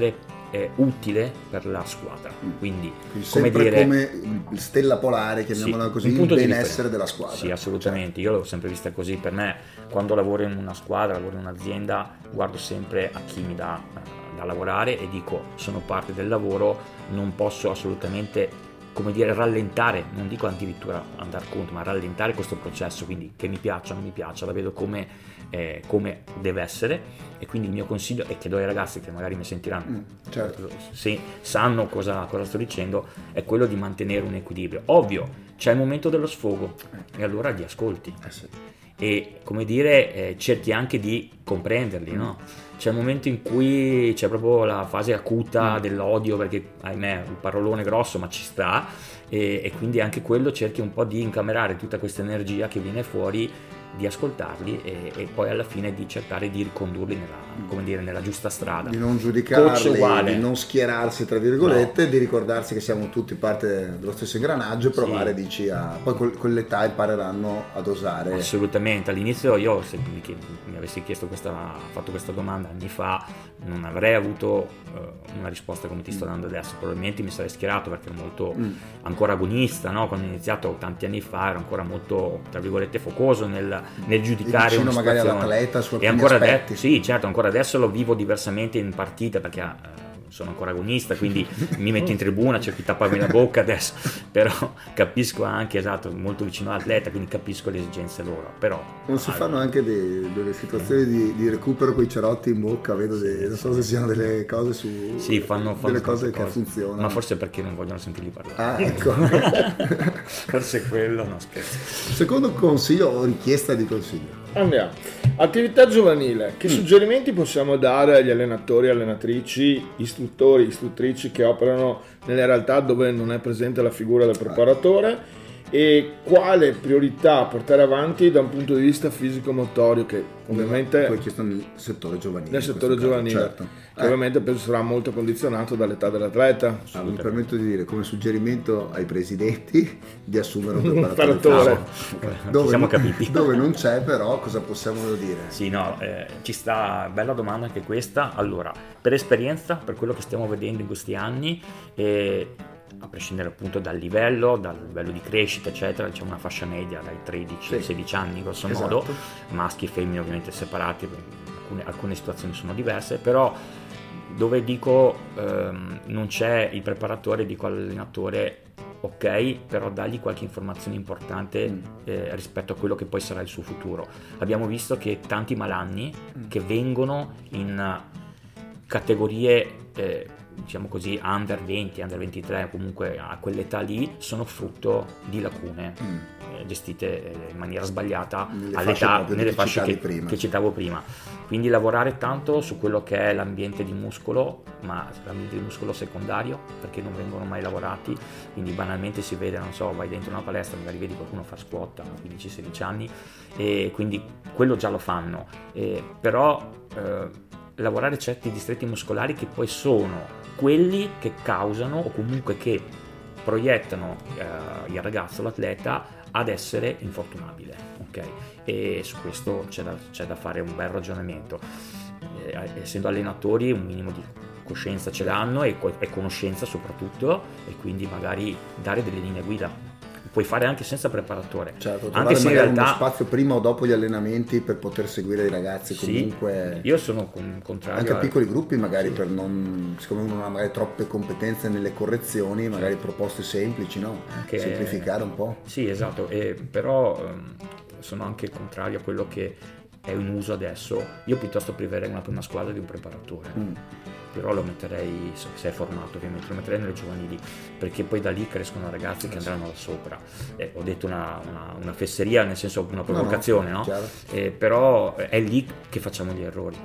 utile per la squadra. Quindi come dire, come stella polare, chiamiamola così, il benessere della squadra. Sì, assolutamente. Io l'ho sempre vista così. Per me, quando lavoro in una squadra, lavoro in un'azienda, guardo sempre a chi mi dà da lavorare e dico: sono parte del lavoro, non posso assolutamente, come dire, rallentare, non dico addirittura andare contro, ma rallentare questo processo. Quindi che mi piaccia o non mi piaccia, la vedo come deve essere. E quindi il mio consiglio, e che do ai ragazzi che magari mi sentiranno, certo, se sanno cosa sto dicendo, è quello di mantenere un equilibrio. Ovvio, c'è il momento dello sfogo e allora li ascolti. Sì. E come dire, cerchi anche di comprenderli, no? C'è il momento in cui c'è proprio la fase acuta dell'odio, perché ahimè un parolone grosso, ma ci sta, e quindi anche quello cerchi un po' di incamerare tutta questa energia che viene fuori, di ascoltarli e poi alla fine di cercare di ricondurli nella giusta strada, di non giudicarli, di non schierarsi tra virgolette, di ricordarsi che siamo tutti parte dello stesso ingranaggio e provare, dici, poi con l'età impareranno a dosare. Assolutamente. All'inizio io, se mi avessi fatto questa domanda anni fa, non avrei avuto una risposta come ti sto dando adesso. Probabilmente mi sarei schierato, perché ero molto ancora agonista, no? Quando ho iniziato tanti anni fa ero ancora molto, tra virgolette, focoso nel giudicare una magari situazione. All'atleta su E ancora adesso, sì, certo, ancora adesso lo vivo diversamente in partita, perché sono ancora agonista, quindi mi metto in tribuna, cerco di tapparmi la bocca adesso, però capisco anche, esatto, molto vicino all'atleta, quindi capisco le esigenze loro. Però non si fanno anche delle situazioni di recupero con i cerotti in bocca, vedo non so se siano delle cose fanno delle cose che funzionano, ma forse perché non vogliono sentirli parlare. Ecco. Forse quello, no, scherzo. Secondo consiglio o richiesta di consiglio? Andiamo. Attività giovanile. Che suggerimenti possiamo dare agli allenatori, allenatrici, istruttori, istruttrici che operano nelle realtà dove non è presente la figura del preparatore, e quale priorità portare avanti da un punto di vista fisico-motorio, che ovviamente poi chiesto nel settore giovanile, certo, che ovviamente penso sarà molto condizionato dall'età dell'atleta. Mi permetto di dire, come suggerimento ai presidenti, di assumere un preparatore. Siamo capiti. Dove non c'è, però cosa possiamo dire? Sì, no, ci sta, bella domanda anche questa. Allora, per esperienza, per quello che stiamo vedendo in questi anni, a prescindere appunto dal livello di crescita eccetera, c'è una fascia media dai 13 ai 16 anni grosso modo, maschi e femmine ovviamente separati, alcune situazioni sono diverse, però dove dico non c'è il preparatore, dico all'allenatore: ok, però dagli qualche informazione importante rispetto a quello che poi sarà il suo futuro. Abbiamo visto che tanti malanni che vengono in categorie diciamo così under 20, under 23, comunque a quell'età lì, sono frutto di lacune gestite in maniera sbagliata nelle fasce che citavo prima. Quindi lavorare tanto su quello che è l'ambiente di muscolo, ma l'ambiente di muscolo secondario, perché non vengono mai lavorati. Quindi banalmente si vede, non so, vai dentro una palestra, magari vedi qualcuno far squat a 15-16 anni, e quindi quello già lo fanno, però lavorare certi distretti muscolari che poi sono quelli che causano, o comunque che proiettano il ragazzo, l'atleta, ad essere infortunabile, ok? E su questo c'è da fare un bel ragionamento. Essendo allenatori un minimo di coscienza ce l'hanno, e conoscenza soprattutto, e quindi magari dare delle linee guida. Puoi fare anche senza preparatore, certo, anche se in realtà uno spazio prima o dopo gli allenamenti per poter seguire i ragazzi comunque. Io sono contrario anche a piccoli gruppi, magari per non, siccome uno non ha magari troppe competenze nelle correzioni, magari proposte semplici, no? Anche semplificare un po'. Sì, esatto, però sono anche contrario a quello che è in uso adesso. Io piuttosto priverei una squadra di un preparatore. Però lo metterei, se è formato ovviamente, lo metterei nelle giovanili, perché poi da lì crescono ragazzi che andranno da sopra. Ho detto una fesseria, nel senso una provocazione, no? Però è lì che facciamo gli errori,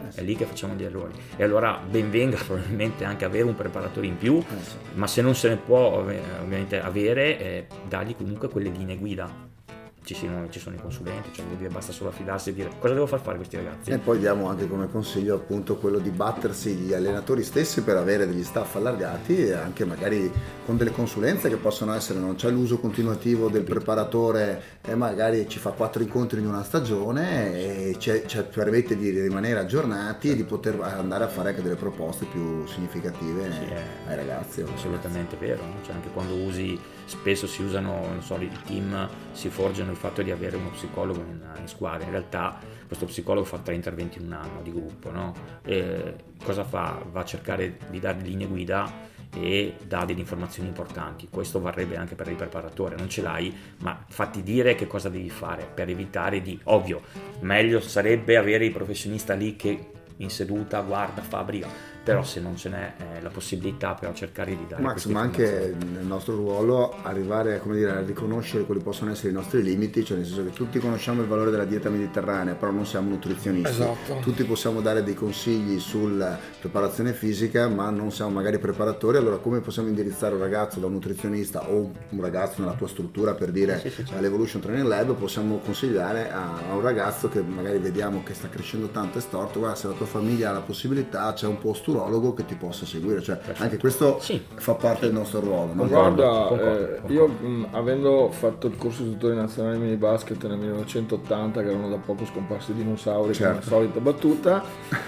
e allora ben venga probabilmente anche avere un preparatore in più, ma se non se ne può ovviamente avere, dargli comunque quelle linee guida. ci sono i consulenti, cioè vuol dire basta solo affidarsi e dire cosa devo fare questi ragazzi. E poi diamo anche come consiglio appunto quello di battersi gli allenatori stessi per avere degli staff allargati e anche magari con delle consulenze che possono essere, non c'è l'uso continuativo del preparatore e magari ci fa 4 incontri in una stagione e ci permette di rimanere aggiornati e di poter andare a fare anche delle proposte più significative ai ragazzi. Assolutamente vero, no? Cioè anche quando spesso si usano, non so, i team si forgiano il fatto di avere uno psicologo in squadra, in realtà questo psicologo fa 3 interventi in un anno di gruppo, no? E cosa fa? Va a cercare di dare linee guida e dà delle informazioni importanti. Questo varrebbe anche per il preparatore, non ce l'hai, ma fatti dire che cosa devi fare per evitare ovvio, meglio sarebbe avere il professionista lì che in seduta guarda, fa, briga, però se non ce n'è la possibilità, però cercare di dare Max, ma anche nel nostro ruolo arrivare a riconoscere quali possono essere i nostri limiti, cioè nel senso che tutti conosciamo il valore della dieta mediterranea, però non siamo nutrizionisti. Esatto. Tutti possiamo dare dei consigli sulla preparazione fisica, ma non siamo magari preparatori. Allora come possiamo indirizzare un ragazzo da un nutrizionista o un ragazzo nella tua struttura, per dire certo, all'Evolution Training Lab? Possiamo consigliare a un ragazzo che magari vediamo che sta crescendo tanto e storto, guarda, se la tua famiglia ha la possibilità, c'è un posto urologo che ti possa seguire, cioè anche questo fa parte del nostro ruolo, no? Guarda, io avendo fatto il corso di istruttori nazionali mini basket nel 1980, che erano da poco scomparsi i dinosauri, certo, con la solita battuta,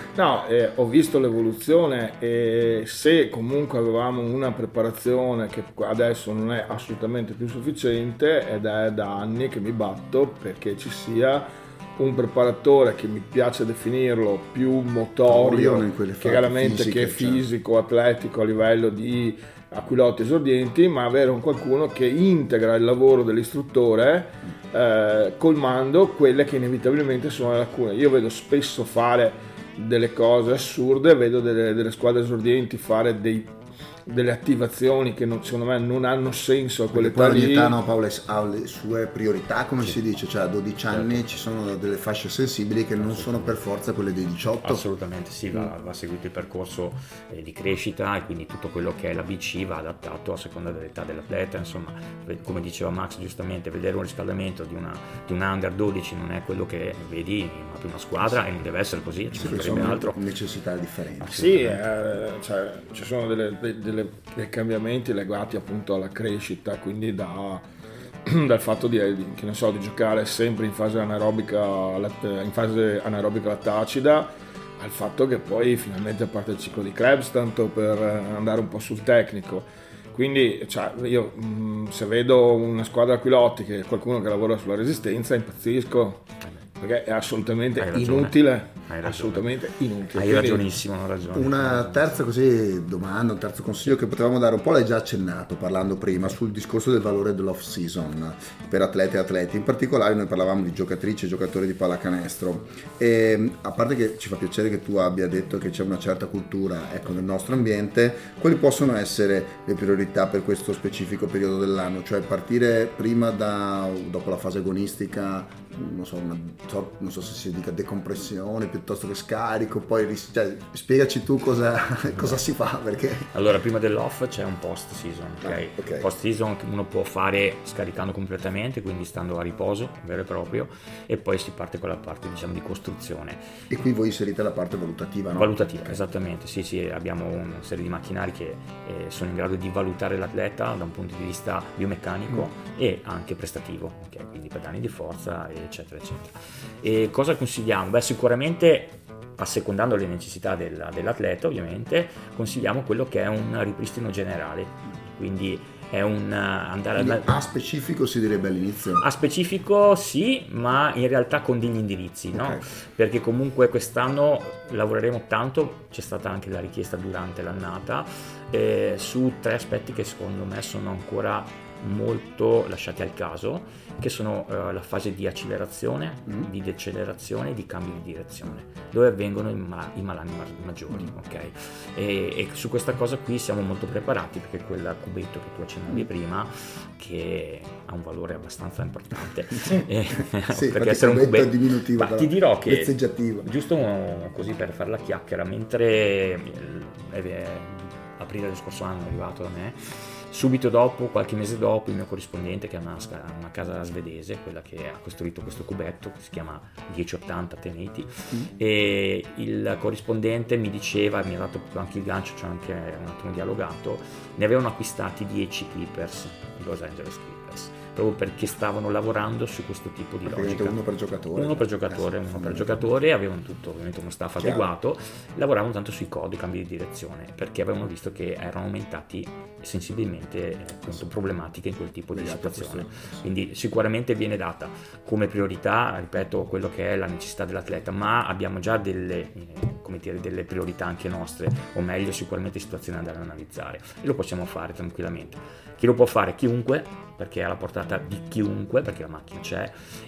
ho visto l'evoluzione, e se comunque avevamo una preparazione che adesso non è assolutamente più sufficiente, ed è da anni che mi batto perché ci sia un preparatore che mi piace definirlo più motorio che chiaramente che fisico, atletico a livello di aquiloti esordienti, ma avere qualcuno che integra il lavoro dell'istruttore colmando quelle che inevitabilmente sono le lacune. Io vedo spesso fare delle cose assurde, vedo delle squadre esordienti fare delle attivazioni che secondo me non hanno senso a quell'età lì. Ogni età, Paolo, ha le sue priorità, come si dice, cioè a 12 anni ci sono delle fasce sensibili che non sono per forza quelle dei 18. Assolutamente sì, va seguito il percorso di crescita, e quindi tutto quello che è l'ABC va adattato a seconda dell'età dell'atleta. Insomma, come diceva Max giustamente, vedere un riscaldamento di una under 12 non è quello che vedi in una squadra, e non deve essere così, ci sono altro. necessità differenti. Sì, cioè, ci sono dei cambiamenti legati appunto alla crescita, quindi dal fatto di giocare sempre in fase anaerobica lattacida, al fatto che poi finalmente parte il ciclo di Krebs, tanto per andare un po' sul tecnico. Quindi io se vedo una squadra aquilotti che qualcuno che lavora sulla resistenza, impazzisco, perché è assolutamente inutile. Assolutamente inutile. Hai ragionissimo, non ragione. Una terza domanda, un terzo consiglio che potevamo dare, un po' l'hai già accennato parlando prima sul discorso del valore dell'off season per atlete e atleti. In particolare noi parlavamo di giocatrici e giocatori di pallacanestro, e a parte che ci fa piacere che tu abbia detto che c'è una certa cultura nel nostro ambiente, quali possono essere le priorità per questo specifico periodo dell'anno? Cioè partire prima dopo la fase agonistica, non so se si dica decompressione piuttosto che scarico, poi spiegaci tu cosa si fa, perché allora prima dell'off c'è un post season, ok? Post season che uno può fare scaricando completamente, quindi stando a riposo vero e proprio, e poi si parte con la parte di costruzione. E qui voi inserite la parte valutativa, no? Valutativa, okay. Esattamente, sì, abbiamo una serie di macchinari che sono in grado di valutare l'atleta da un punto di vista biomeccanico e anche prestativo, ok? Quindi per danni di forza, eccetera eccetera. E cosa consigliamo? Sicuramente, assecondando le necessità dell'atleta, ovviamente consigliamo quello che è un ripristino generale, quindi è andare a specifico, si direbbe all'inizio. A specifico sì, ma in realtà con degli indirizzi, no? Perché comunque quest'anno lavoreremo tanto, c'è stata anche la richiesta durante l'annata, su 3 aspetti che secondo me sono ancora molto lasciati al caso, che sono la fase di accelerazione, di decelerazione e di cambio di direzione, dove avvengono i malanni maggiori, ok? E su questa cosa qui siamo molto preparati, perché quel cubetto che tu accennavi prima, che ha un valore abbastanza importante, perché essere un cubetto diminutivo, ti dirò che giusto così per fare la chiacchiera, mentre aprile dello scorso anno è arrivato da me. Subito dopo, qualche mese dopo, il mio corrispondente, che è una casa svedese, quella che ha costruito questo cubetto, che si chiama 1080 Teneti, e il corrispondente mi diceva, mi ha dato anche il gancio, ci ho anche un attimo dialogato, ne avevano acquistati 10 Clippers, i Los Angeles Clippers, proprio perché stavano lavorando su questo tipo di logica. Uno per giocatore, avevano tutto ovviamente uno staff adeguato, lavoravano tanto sui codi, cambi di direzione, perché avevano visto che erano aumentati sensibilmente appunto problematiche in quel tipo di situazione. Quindi sicuramente viene data come priorità, ripeto, quello che è la necessità dell'atleta, ma abbiamo già delle priorità anche nostre, o meglio sicuramente situazioni da analizzare, e lo possiamo fare tranquillamente. Chi lo può fare? Chiunque, perché è alla portata di chiunque, perché la macchina c'è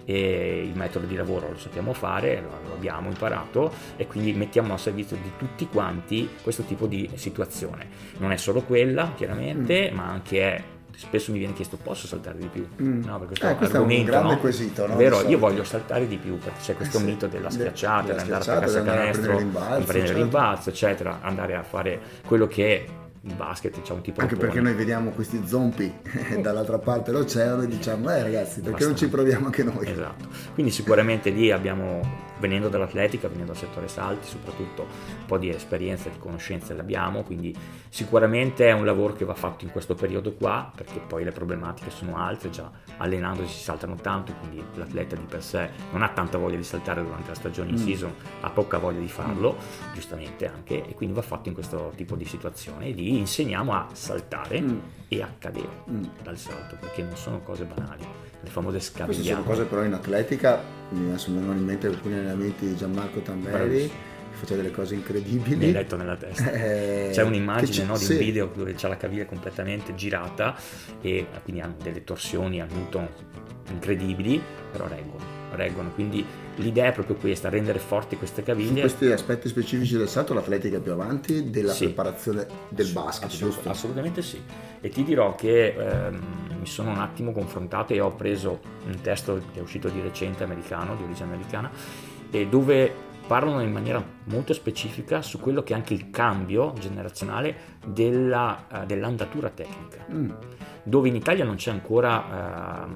e il metodo di lavoro lo sappiamo fare, lo abbiamo imparato, e quindi mettiamo a servizio di tutti quanti questo tipo di situazione. Non è solo quella, chiaramente, ma anche spesso mi viene chiesto: posso saltare di più? No, perché questo è un grande quesito, no? Vero, io voglio saltare di più, perché c'è questo mito della schiacciata, di andare a casa canestro, di prendere il rimbalzo, eccetera, andare a fare quello che il basket c'è un tipo anche perché noi vediamo questi zombie dall'altra parte dell'oceano e diciamo ragazzi, perché non ci proviamo anche noi? Esatto, quindi sicuramente lì abbiamo, venendo dall'atletica, venendo dal settore salti soprattutto, un po' di esperienza e di conoscenze l'abbiamo, quindi sicuramente è un lavoro che va fatto in questo periodo qua, perché poi le problematiche sono altre, già allenandosi si saltano tanto, quindi l'atleta di per sé non ha tanta voglia di saltare durante la stagione in season, ha poca voglia di farlo, giustamente anche, e quindi va fatto in questo tipo di situazione, e lì insegniamo a saltare e a cadere dal salto, perché non sono cose banali, le famose scavigliate. Queste sono cose però in atletica, mi vengono in mente alcuni allenamenti di Gianmarco Tamberi, che faceva delle cose incredibili. Mi hai letto nella testa. C'è un'immagine di un video dove c'è la caviglia completamente girata e quindi hanno delle torsioni a Newton incredibili, però reggono, quindi l'idea è proprio questa, rendere forti queste caviglie. Su questi aspetti specifici del salto l'atletica è più avanti della preparazione del basket, giusto? Assolutamente sì, e ti dirò che mi sono un attimo confrontato e ho preso un testo che è uscito di recente, americano, di origine americana, e dove parlano in maniera molto specifica su quello che è anche il cambio generazionale dell'andatura tecnica, dove in Italia non c'è ancora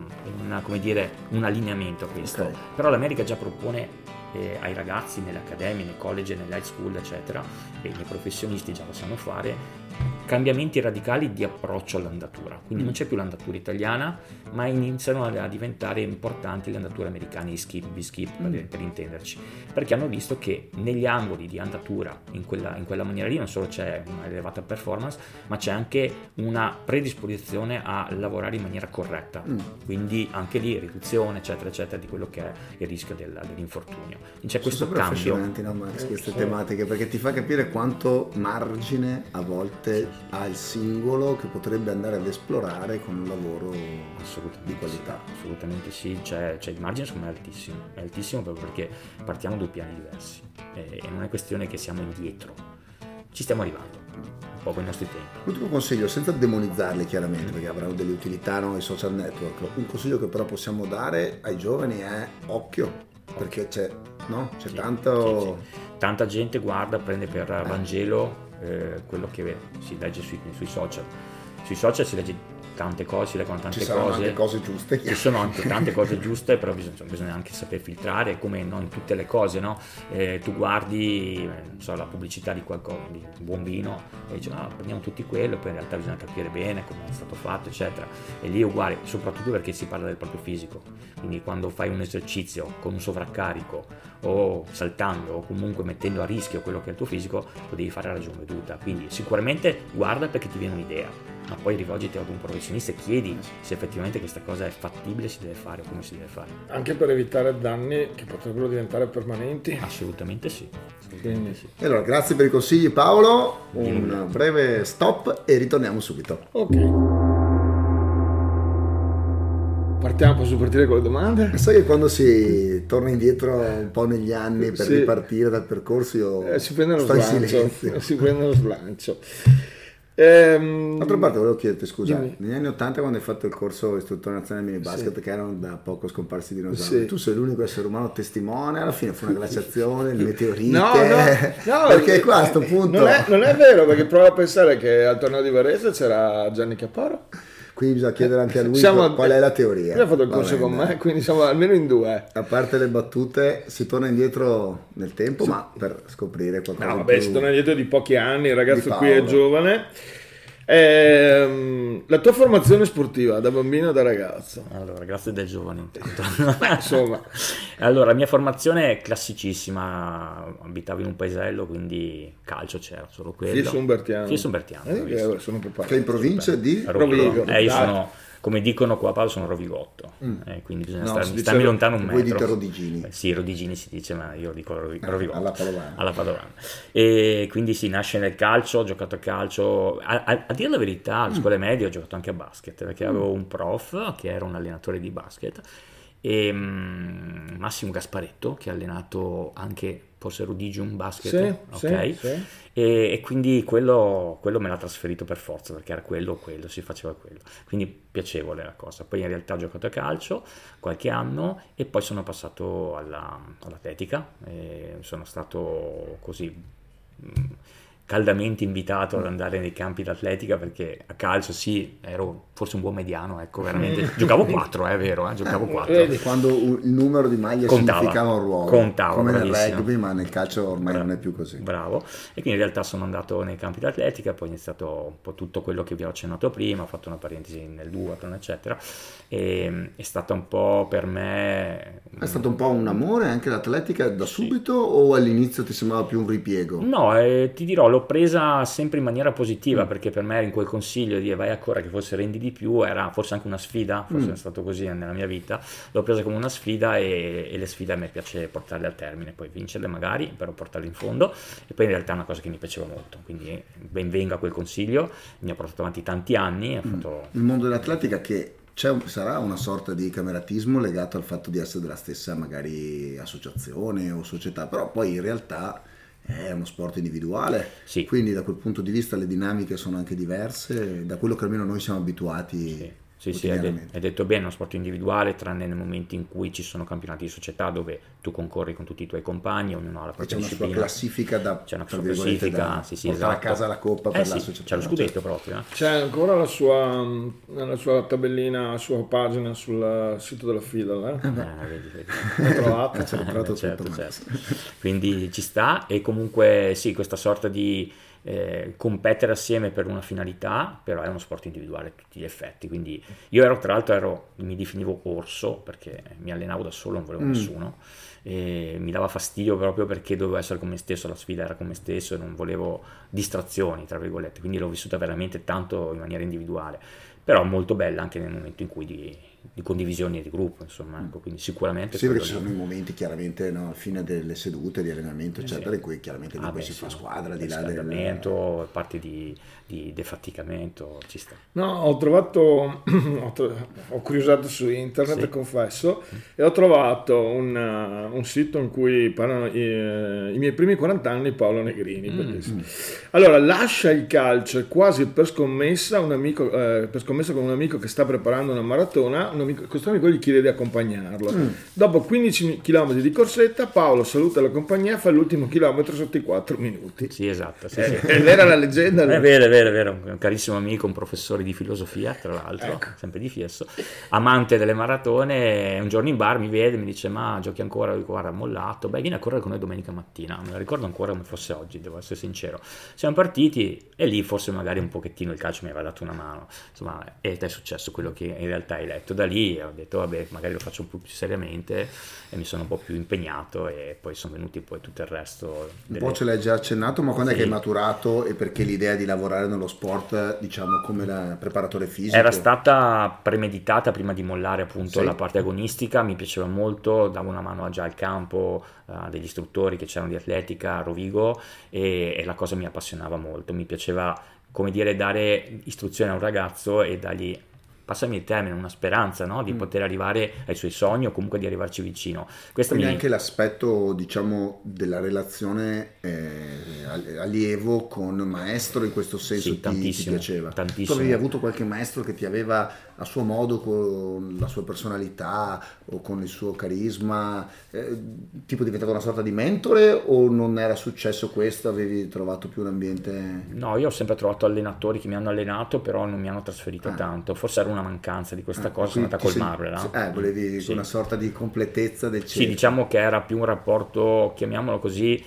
un allineamento a questo, però l'America già propone ai ragazzi nelle accademie, nei college, nell'high school eccetera, e i professionisti già lo sanno fare, cambiamenti radicali di approccio all'andatura, quindi non c'è più l'andatura italiana, ma iniziano a diventare importanti le andature americane, i skip, b-skip per intenderci, perché hanno visto che negli angoli di andatura in quella maniera lì non solo c'è una elevata performance, ma c'è anche una predisposizione a lavorare in maniera corretta, quindi anche lì riduzione eccetera eccetera di quello che è il rischio dell'infortunio. C'è questo cambio. Affascinanti, no, Max, queste tematiche, perché ti fa capire quanto margine a volte ha il singolo che potrebbe andare ad esplorare con un lavoro di qualità. Sì, assolutamente sì, c'è il margine, secondo me è altissimo proprio perché partiamo da due piani diversi e non è questione che siamo indietro, ci stiamo arrivando un po' con i nostri tempi. L'ultimo consiglio, senza demonizzarli chiaramente, perché avranno delle utilità i social network, un consiglio che però possiamo dare ai giovani è occhio, perché c'è tanto... Sì. Tanta gente prende per Vangelo quello che si legge sui social. Sui social si legge tante cose, si leggono tante cose. Ci sono anche cose giuste. Ci sono anche tante cose giuste, però bisogna anche saper filtrare, come in tutte le cose, no? Tu guardi la pubblicità di qualcosa, di un buon vino, e dici prendiamo tutti quello, e poi in realtà bisogna capire bene come è stato fatto, eccetera. E lì è uguale, soprattutto perché si parla del proprio fisico. Quindi quando fai un esercizio con un sovraccarico o saltando o comunque mettendo a rischio quello che è il tuo fisico, lo devi fare a ragion veduta. Quindi sicuramente guarda perché ti viene un'idea, ma poi rivolgiti ad un professionista e chiedi se effettivamente questa cosa è fattibile, si deve fare o come si deve fare. Anche per evitare danni che potrebbero diventare permanenti. Assolutamente sì. E allora, grazie per i consigli Paolo, un breve stop e ritorniamo subito. Ok. Posso partire con le domande? Sai che quando si torna indietro un po' negli anni per ripartire dal percorso io si prende lo sto slancio, in silenzio. Si prende lo slancio. D'altra parte volevo chiederti, scusa, dimmi. negli anni 80 quando hai fatto il corso istruttore nazionale mini basket, che erano da poco scomparsi i dinosauri, tu sei l'unico essere umano testimone, alla fine fu una glaciazione, il meteorite, no, perché qua a sto punto... Non è vero, perché prova a pensare che al torneo di Varese c'era Gianni Capparo. Qui bisogna chiedere anche a lui qual è la teoria. Lui ha fatto il corso con me, quindi siamo almeno in due. A parte le battute, si torna indietro nel tempo, ma per scoprire qualcosa No, vabbè, si torna indietro di pochi anni, il ragazzo Di qui è giovane. La tua formazione sportiva da bambino o da ragazzo? Allora, grazie del giovane intanto. Insomma. Allora, la mia formazione è classicissima, abitavo in un paesello, quindi calcio c'era, solo quello. Fiesso Umbertiano. Bravissimo. Sono preparato. Che in provincia di Rovigo. Io sono, come dicono qua a Padova, sono Rovigotto, quindi bisogna starmi lontano un metro. Voi dite Rodigini. Sì, Rodigini si dice, ma io dico Rovigotto. Alla Padovana. E quindi si nasce nel calcio, ho giocato a calcio, a dire la verità, alle scuole medie ho giocato anche a basket, perché avevo un prof che era un allenatore di basket, e Massimo Gasparetto, che ha allenato anche forse Rodigium Basket, sì. E quindi quello me l'ha trasferito per forza, perché era quello, si faceva quello, quindi piacevole la cosa. Poi in realtà ho giocato a calcio qualche anno e poi sono passato all'atletica, e sono stato così caldamente invitato ad andare nei campi d'atletica, perché a calcio sì, ero forse un buon mediano, ecco, veramente giocavo 4, è vero, giocavo 4. Quando il numero di maglie significava un ruolo, come nel rugby, ma nel calcio ormai non è più così. Bravo. E quindi in realtà sono andato nei campi d'atletica, poi ho iniziato un po' tutto quello che vi ho accennato prima, ho fatto una parentesi nel duathlon eccetera, e è stata un po' per me... È stato un po' un amore anche l'atletica da subito, o all'inizio ti sembrava più un ripiego? No, ti dirò, l'ho presa sempre in maniera positiva, perché per me in quel consiglio di vai a correre, che forse rendi di più, era forse anche una sfida, forse è stato così nella mia vita, l'ho presa come una sfida, e le sfide a me piace portarle al termine, poi vincerle magari, però portarle in fondo, e poi in realtà è una cosa che mi piaceva molto, quindi ben venga quel consiglio, mi ha portato avanti tanti anni. Il mondo dell'atletica che sarà una sorta di cameratismo legato al fatto di essere della stessa magari associazione o società, però poi in realtà è uno sport individuale, sì. Quindi da quel punto di vista le dinamiche sono anche diverse da quello che almeno noi siamo abituati. Sì, hai detto bene, è uno sport individuale, tranne nel momento in cui ci sono campionati di società dove tu concorri con tutti i tuoi compagni, ognuno ha la propria disciplina. C'è una sua classifica sì, portare esatto. a casa la coppa per la società. C'è lo scudetto proprio. C'è ancora nella sua tabellina, la sua pagina sul sito della FIDAL. Vedi. L'ho trovata. Certo. Quindi ci sta, e comunque sì, questa sorta di competere assieme per una finalità, però è uno sport individuale a tutti gli effetti. Quindi io tra l'altro mi definivo orso, perché mi allenavo da solo, non volevo nessuno, e mi dava fastidio proprio perché dovevo essere con me stesso, la sfida era con me stesso e non volevo distrazioni, tra virgolette, quindi l'ho vissuta veramente tanto in maniera individuale, però molto bella anche nel momento in cui di condivisione di gruppo, insomma, ecco, quindi sicuramente sì, perché ci sono i momenti chiaramente al fine delle sedute di allenamento eccetera, in cui chiaramente poi si fa squadra di là del parte di defaticamento, ci sta. No, ho curiosato su internet, confesso, e ho trovato un sito in cui parlano i miei primi 40 anni, Paolo Negrini, bellissimo. Allora, lascia il calcio quasi per scommessa con un amico che sta preparando una maratona. Questo amico gli chiede di accompagnarlo. Dopo 15 km di corsetta, Paolo saluta la compagnia e fa l'ultimo chilometro sotto i 4 minuti. Sì, esatto. Sì. Ed era la leggenda. È vero, un carissimo amico, un professore di filosofia, tra l'altro, sempre di Fiesso, amante delle maratone. Un giorno in bar mi vede, mi dice: ma giochi ancora? Dico: guarda, mollato. Vieni a correre con noi domenica mattina. Me la ricordo ancora come fosse oggi, devo essere sincero. Siamo partiti e lì forse magari un pochettino il calcio mi aveva dato una mano, insomma, ed è successo quello che in realtà hai letto. Da lì ho detto vabbè, magari lo faccio un po' più seriamente, e mi sono un po' più impegnato, e poi sono venuti poi tutto il resto un po' ce l'hai già accennato, ma quando è che hai maturato, e perché l'idea di lavorare nello sport, diciamo, come preparatore fisico? Era stata premeditata prima di mollare appunto la parte agonistica. Mi piaceva molto, davo una mano già al campo degli istruttori che c'erano di atletica a Rovigo, e la cosa mi appassionava molto. Mi piaceva, come dire, dare istruzione a un ragazzo e dargli passami il termine, una speranza, no? Di poter arrivare ai suoi sogni o comunque di arrivarci vicino. Quindi anche l'aspetto, diciamo, della relazione allievo con maestro, in questo senso sì, ti piaceva? Tantissimo. Tu avevi avuto qualche maestro che ti aveva a suo modo, con la sua personalità o con il suo carisma, tipo diventato una sorta di mentore, o non era successo questo, avevi trovato più un ambiente? No, io ho sempre trovato allenatori che mi hanno allenato, però non mi hanno trasferito tanto, forse era una mancanza di questa cosa, sono andata a colmarla. Volevi una sorta di completezza del cerchio. Sì, diciamo che era più un rapporto, chiamiamolo così,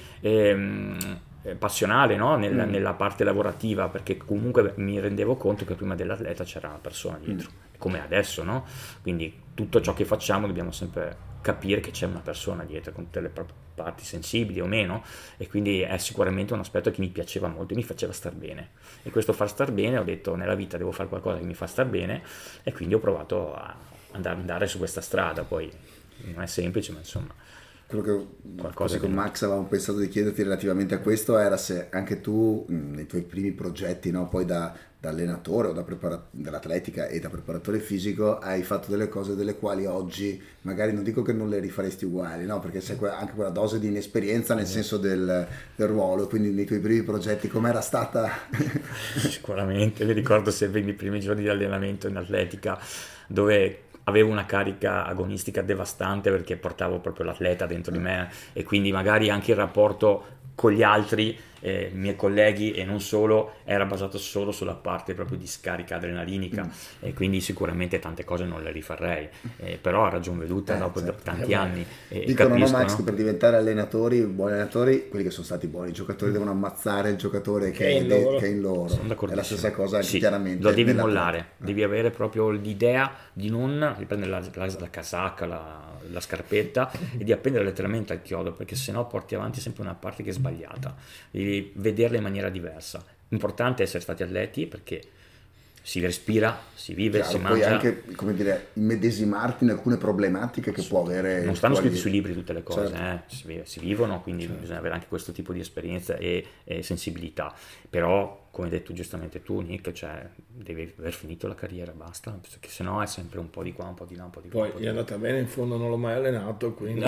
passionale, no? Nella parte lavorativa, perché comunque mi rendevo conto che prima dell'atleta c'era una persona dietro, come adesso, no? Quindi tutto ciò che facciamo dobbiamo sempre capire che c'è una persona dietro con tutte le proprie parti sensibili o meno, e quindi è sicuramente un aspetto che mi piaceva molto e mi faceva star bene, e questo far star bene, ho detto nella vita devo fare qualcosa che mi fa star bene, e quindi ho provato a andare su questa strada. Poi non è semplice, ma insomma quello che con Max avevamo pensato di chiederti relativamente a questo era se anche tu nei tuoi primi progetti, no, poi da allenatore o dell'atletica e da preparatore fisico, hai fatto delle cose delle quali oggi magari non dico che non le rifaresti uguali, no, perché c'è anche quella dose di inesperienza nel senso del ruolo, quindi nei tuoi primi progetti com'era stata? Sicuramente mi ricordo sempre i miei primi giorni di allenamento in atletica, dove avevo una carica agonistica devastante perché portavo proprio l'atleta dentro di me, e quindi magari anche il rapporto con gli altri miei colleghi e non solo era basato solo sulla parte proprio di scarica adrenalinica, e quindi sicuramente tante cose non le rifarrei, però a ragion veduta dopo tanti anni dicono, capisco, no, Max, no? Che per diventare buoni allenatori, quelli che sono stati buoni giocatori devono ammazzare il giocatore che è in loro. È la stessa cosa, sì, chiaramente lo devi mollare, devi avere proprio l'idea di non riprendere la casacca, la scarpetta e di appendere letteralmente al chiodo, perché sennò porti avanti sempre una parte che è sbagliata, devi vederla in maniera diversa. Importante è essere stati atleti, perché si respira, si vive, chiaro, si poi mangia, anche, come dire, immedesimarti in alcune problematiche che può avere. non stanno scritti sui libri tutte le cose, certo. Si vivono, quindi bisogna avere anche questo tipo di esperienza e sensibilità, però come hai detto giustamente tu, Nick, cioè devi aver finito la carriera, basta, perché sennò è sempre un po' di qua, un po' di là, un po' di qua. Poi è andata bene, in fondo non l'ho mai allenato, quindi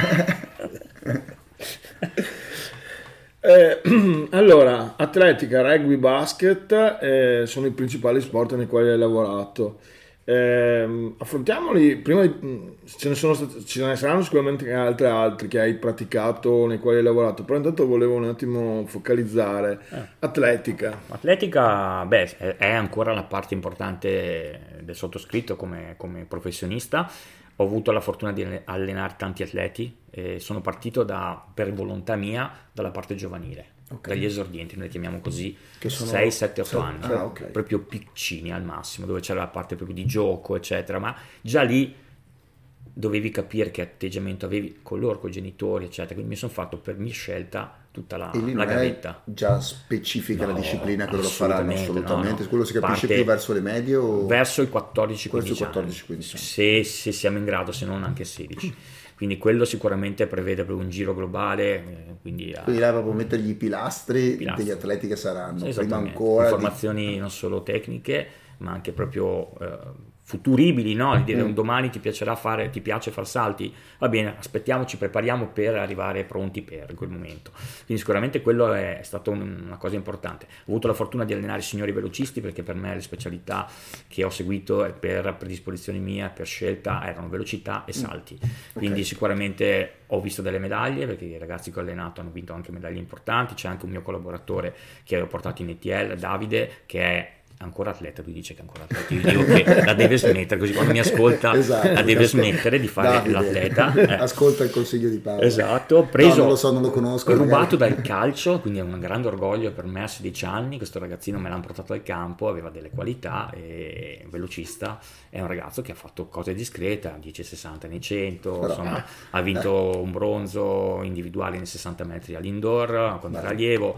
allora, atletica, rugby, basket sono i principali sport nei quali hai lavorato. Affrontiamoli prima ce ne saranno sicuramente anche altri che hai praticato, nei quali hai lavorato, però intanto volevo un attimo focalizzare atletica, è ancora la parte importante del sottoscritto come professionista. Ho avuto la fortuna di allenare tanti atleti, sono partito per volontà mia dalla parte giovanile, dagli esordienti, noi li chiamiamo così, che sono 6, 7, 8 anni, proprio piccini al massimo, dove c'era la parte proprio di gioco eccetera, ma già lì dovevi capire che atteggiamento avevi con loro, con i genitori eccetera, quindi mi sono fatto per mia scelta tutta la gavetta. Già specifica la disciplina che loro faranno assolutamente, no. Quello si capisce più verso le medie o verso i 14-15 anni, se siamo in grado, se non anche 16. Quindi quello sicuramente prevede per un giro globale, quindi là proprio mettergli i pilastri degli atleti che saranno, prima ancora informazioni non solo tecniche ma anche proprio futuribili, no? Di dire un domani ti piace far salti, va bene, aspettiamo, ci prepariamo per arrivare pronti per quel momento. Quindi sicuramente quello è stato una cosa importante. Ho avuto la fortuna di allenare signori velocisti, perché per me le specialità che ho seguito per predisposizione mia, per scelta, erano velocità e salti. Quindi sicuramente ho visto delle medaglie, perché i ragazzi che ho allenato hanno vinto anche medaglie importanti. C'è anche un mio collaboratore che avevo portato in ETL, Davide, che è ancora atleta, lui dice che è ancora atleta, io dico che la deve smettere, così quando mi ascolta la deve smettere di fare Davide, l'atleta. Ascolta il consiglio di Paolo. Esatto, ho preso, non lo so, non lo conosco, rubato dal calcio, quindi è un grande orgoglio per me. A 16 anni questo ragazzino me l'hanno portato al campo, aveva delle qualità, e velocista, è un ragazzo che ha fatto cose discrete, 10,60 nei 100, insomma, ha vinto un bronzo individuale nei 60 metri all'indoor quando era allievo.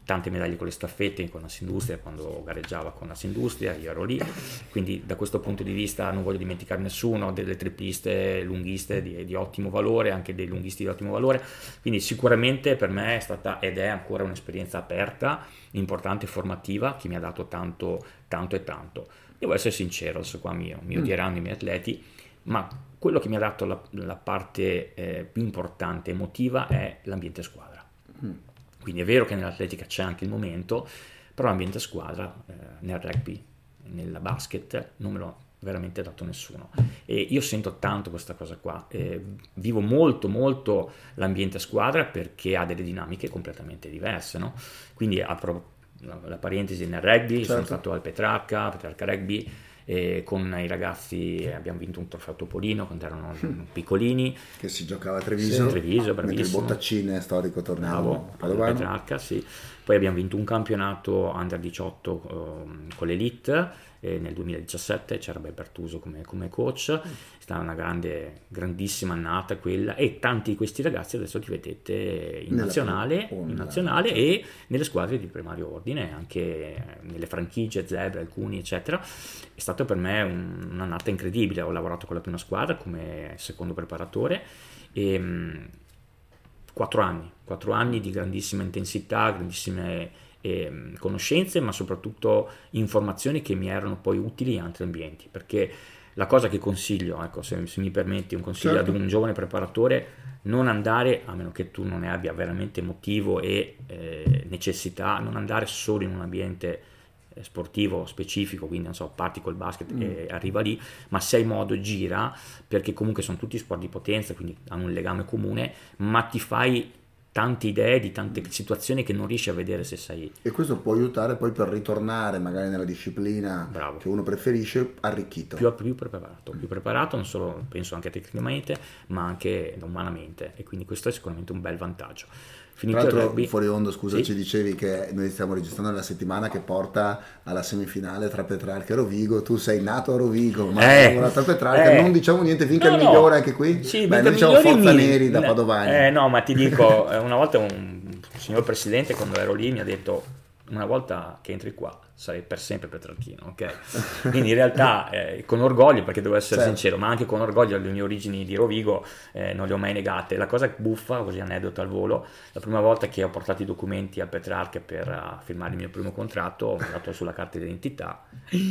tante medaglie con le staffette con Assindustria, quando gareggiava con Assindustria io ero lì, quindi da questo punto di vista non voglio dimenticare nessuno, delle tripliste lunghiste di ottimo valore, anche dei lunghisti di ottimo valore, quindi sicuramente per me è stata ed è ancora un'esperienza aperta, importante, formativa, che mi ha dato tanto. Devo essere sincero, adesso qua mi odieranno i miei atleti, ma quello che mi ha dato la parte più importante, emotiva, è l'ambiente squadra. Quindi è vero che nell'atletica c'è anche il momento, però l'ambiente squadra nel rugby, nella basket, non me l'ha veramente dato nessuno. E io sento tanto questa cosa qua, vivo molto l'ambiente squadra perché ha delle dinamiche completamente diverse, no? Quindi apro la parentesi nel rugby, certo. Sono stato al Petrarca Rugby, e con i ragazzi abbiamo vinto un trofeo Topolino quando erano piccolini, che si giocava a Treviso, bravissimo, il Bottaccine storico torneo padovano. Petrarca, sì. Poi abbiamo vinto un campionato under 18 con l'Elite nel 2017, c'era Bertuso come coach, è stata una grandissima annata quella, e tanti di questi ragazzi adesso li vedete in nazionale e nelle squadre di primario ordine, anche nelle franchigie, Zebra, alcuni eccetera. È stato per me un'annata incredibile, ho lavorato con la prima squadra come secondo preparatore e 4 anni di grandissima intensità, grandissime conoscenze, ma soprattutto informazioni che mi erano poi utili in altri ambienti, perché la cosa che consiglio, ecco, se mi permetti un consiglio, certo, ad un giovane preparatore, non andare, a meno che tu non ne abbia veramente motivo e necessità, non andare solo in un ambiente sportivo specifico, quindi non so, parti col basket e arriva lì, ma se hai modo gira, perché comunque sono tutti sport di potenza, quindi hanno un legame comune, ma ti fai tante idee di tante situazioni che non riesci a vedere se sei... E questo può aiutare poi per ritornare magari nella disciplina, bravo, che uno preferisce, arricchito. Più preparato, non solo, penso anche tecnicamente, ma anche umanamente, e quindi questo è sicuramente un bel vantaggio. Finito Tra l'altro, rugby, fuori onda, scusa, sì? Ci dicevi che noi stiamo registrando la settimana che porta alla semifinale tra Petrarca e Rovigo. Tu sei nato a Rovigo, ma hai lavorato a Petrarca. Non diciamo niente, vinca il migliore anche qui. Sì, beh, noi diciamo Forza Neri da Padovani. No, ma ti dico, una volta un signor presidente, quando ero lì, mi ha detto: una volta che entri qua sarei per sempre petrarchino, ok? Quindi in realtà con orgoglio, perché devo essere sincero, ma anche con orgoglio le mie origini di Rovigo non le ho mai negate. La cosa buffa, così aneddoto al volo, la prima volta che ho portato i documenti a Petrarca per firmare il mio primo contratto, ho mandato sulla carta d'identità,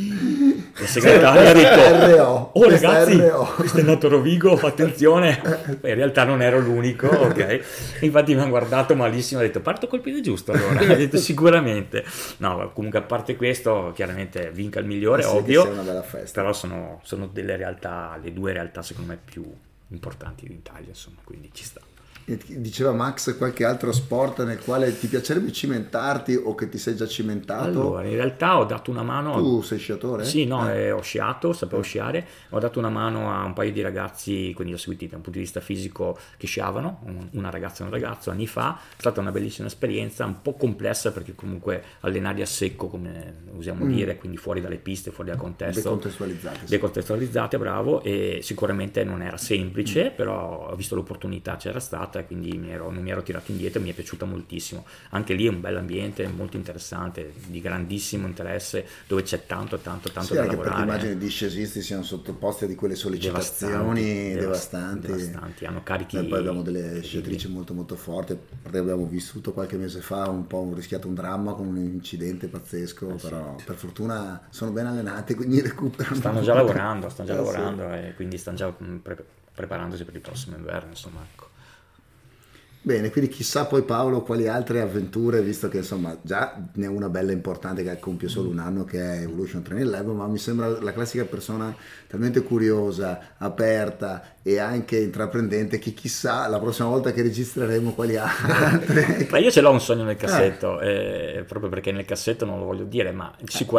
il segretario ha detto: oh ragazzi, questo è nato Rovigo, attenzione. In realtà non ero l'unico, ok? Infatti mi hanno guardato malissimo, ha detto: parto col piede giusto allora. Ha detto sicuramente. No, comunque a parte questo, chiaramente vinca il migliore, ovvio, una bella festa. Però sono delle realtà, le due realtà secondo me più importanti d'Italia, insomma, quindi ci sta. Diceva Max qualche altro sport nel quale ti piacerebbe cimentarti o che ti sei già cimentato? Allora, in realtà ho dato una mano. Tu sei sciatore? Sì, no, ho sciato, sapevo sciare, ho dato una mano a un paio di ragazzi, quindi ho seguito da un punto di vista fisico, che sciavano, una ragazza e un ragazzo, anni fa. È stata una bellissima esperienza, un po' complessa perché comunque allenare a secco, come usiamo dire, quindi fuori dalle piste, fuori dal contesto. Decontestualizzate, bravo, e sicuramente non era semplice, però ho visto l'opportunità, c'era stata, e quindi non mi ero tirato indietro, mi è piaciuta moltissimo. Anche lì è un bel ambiente, molto interessante, di grandissimo interesse, dove c'è tanto da lavorare. Perché immagino i discesisti siano sottoposti a di quelle sollecitazioni devastanti. Hanno carichi. Noi poi abbiamo delle sciatrici molto forti, abbiamo vissuto qualche mese fa rischiato un dramma con un incidente pazzesco, però per fortuna sono ben allenati, quindi recuperano. Stanno già lavorando e quindi stanno già preparandosi per il prossimo inverno, insomma, ecco. Bene, quindi chissà poi Paolo quali altre avventure, visto che insomma già ne è una bella importante che compie solo un anno, che è Evolution Training Lab, ma mi sembra la classica persona talmente curiosa, aperta e anche intraprendente, che chissà la prossima volta che registreremo quali altre. Ma io ce l'ho un sogno nel cassetto, proprio perché nel cassetto non lo voglio dire, ma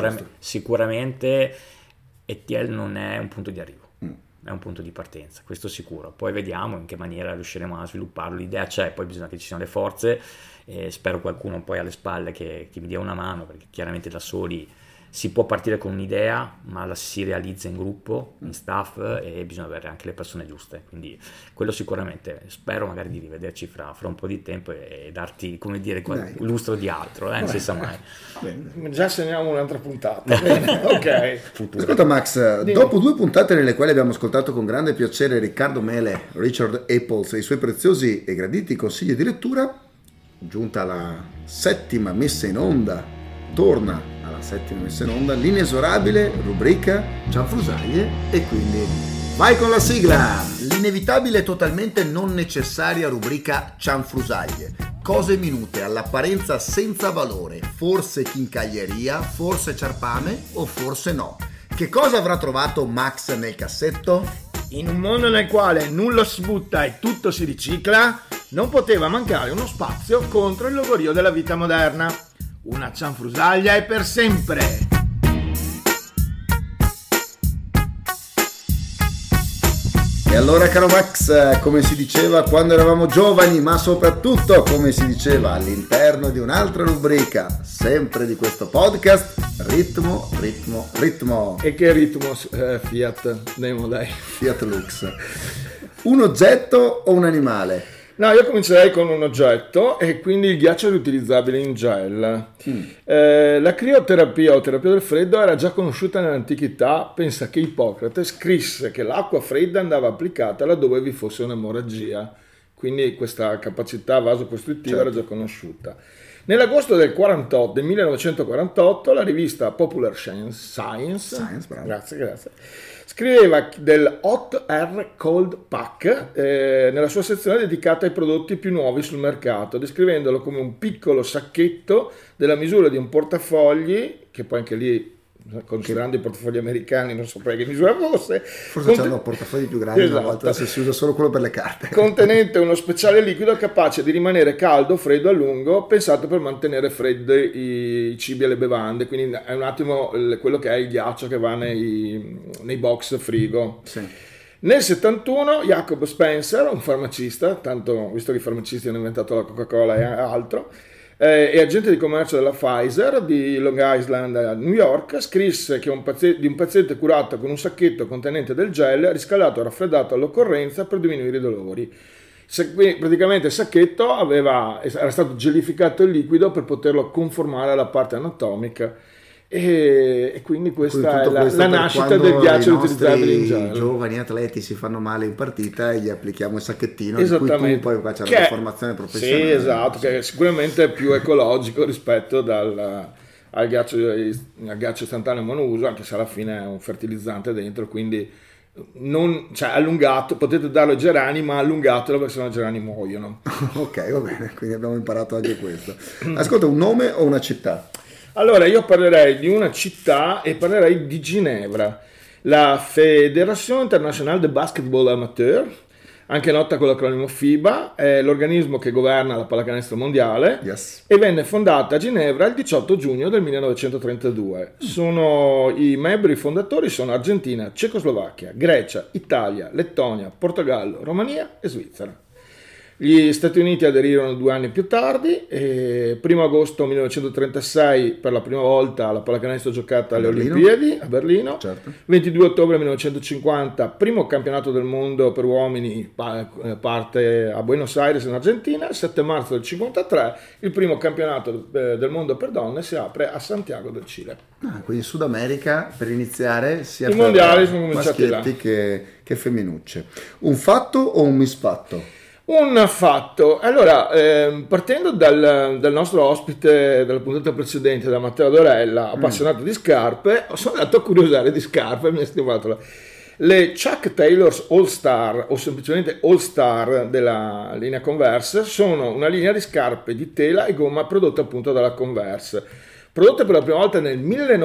sicuramente ETL non è un punto di arrivo. È un punto di partenza, questo sicuro. Poi vediamo in che maniera riusciremo a svilupparlo. L'idea c'è, poi bisogna che ci siano le forze, spero qualcuno poi alle spalle che mi dia una mano, perché chiaramente da soli si può partire con un'idea, ma la si realizza in gruppo, in staff, e bisogna avere anche le persone giuste. Quindi quello sicuramente, spero magari di rivederci fra un po' di tempo e darti, come dire, lustro di altro, non si sa mai. Bene. Già segniamo un'altra puntata. Bene, ok. Futuro. Ascolta Max, dopo 2 puntate nelle quali abbiamo ascoltato con grande piacere Riccardo Mele, Richard Apples e i suoi preziosi e graditi consigli di lettura, giunta la 7ª messa in onda, torna alla 7ª messa in onda l'inesorabile rubrica Cianfrusaglie, e quindi vai con la sigla! L'inevitabile e totalmente non necessaria rubrica Cianfrusaglie. Cose minute, all'apparenza senza valore, forse chincaglieria, forse ciarpame o forse no. Che cosa avrà trovato Max nel cassetto? In un mondo nel quale nulla si butta e tutto si ricicla, non poteva mancare uno spazio contro il logorio della vita moderna. Una cianfrusaglia è per sempre! E allora, caro Max, come si diceva quando eravamo giovani, ma soprattutto come si diceva all'interno di un'altra rubrica, sempre di questo podcast, ritmo, ritmo, ritmo. E che ritmo, Fiat? Andiamo dai. Fiat Lux. Un oggetto o un animale? No, io comincerei con un oggetto, e quindi il ghiaccio riutilizzabile in gel. La crioterapia o terapia del freddo era già conosciuta nell'antichità. Pensa che Ippocrate scrisse che l'acqua fredda andava applicata laddove vi fosse un'emorragia, quindi questa capacità vasocostruttiva era già conosciuta. Nell'agosto del 1948 la rivista Popular Science grazie, scriveva del Hot Air Cold Pack nella sua sezione dedicata ai prodotti più nuovi sul mercato, descrivendolo come un piccolo sacchetto della misura di un portafogli, che poi anche lì, considerando i portafogli americani, non saprei che misura fosse. Forse c'hanno portafogli più grandi, esatto. Una volta si usa solo quello per le carte. Contenente uno speciale liquido capace di rimanere caldo o freddo a lungo, pensato per mantenere freddi i cibi e le bevande, quindi è un attimo quello che è il ghiaccio che va nei box frigo. Sì. Nel 71 Jacob Spencer, un farmacista, tanto visto che i farmacisti hanno inventato la Coca-Cola e altro, e agente di commercio della Pfizer di Long Island a New York, scrisse che di un paziente curato con un sacchetto contenente del gel riscaldato e raffreddato all'occorrenza per diminuire i dolori. Praticamente il sacchetto era stato gelificato il liquido per poterlo conformare alla parte anatomica, e quindi questa è la nascita del ghiaccio riutilizzabile in gel. I giovani atleti si fanno male in partita e gli applichiamo il sacchettino, in cui tu poi faccia la formazione professionale. Sì, esatto, che è sicuramente più ecologico rispetto al ghiaccio istantaneo monouso, anche se alla fine è un fertilizzante dentro, quindi allungato, potete darlo ai gerani, ma allungatelo perché sennò i gerani muoiono. Ok, va bene, quindi abbiamo imparato anche questo. Ascolta, un nome o una città? Allora, io parlerei di una città e parlerei di Ginevra, la Fédération Internationale de Basketball Amateur, anche nota con l'acronimo FIBA, è l'organismo che governa la pallacanestro mondiale, e venne fondata a Ginevra il 18 giugno del 1932. I membri fondatori sono Argentina, Cecoslovacchia, Grecia, Italia, Lettonia, Portogallo, Romania e Svizzera. Gli Stati Uniti aderirono 2 anni più tardi, e 1 agosto 1936 per la prima volta la pallacanestro giocata alle Olimpiadi a Berlino, 22 ottobre 1950 primo campionato del mondo per uomini parte a Buenos Aires in Argentina, il 7 marzo del 53 il primo campionato del mondo per donne si apre a Santiago del Cile. Quindi in Sud America, per iniziare, sia i mondiali sono cominciati là. Che femminucce. Un fatto o un misfatto? Un fatto. Allora, partendo dal nostro ospite della puntata precedente, da Matteo Dorella, appassionato di scarpe, sono andato a curiosare di scarpe e mi è stimolato. Le Chuck Taylor's All Star, o semplicemente All Star della linea Converse, sono una linea di scarpe di tela e gomma prodotta appunto dalla Converse. Prodotte per la prima volta nel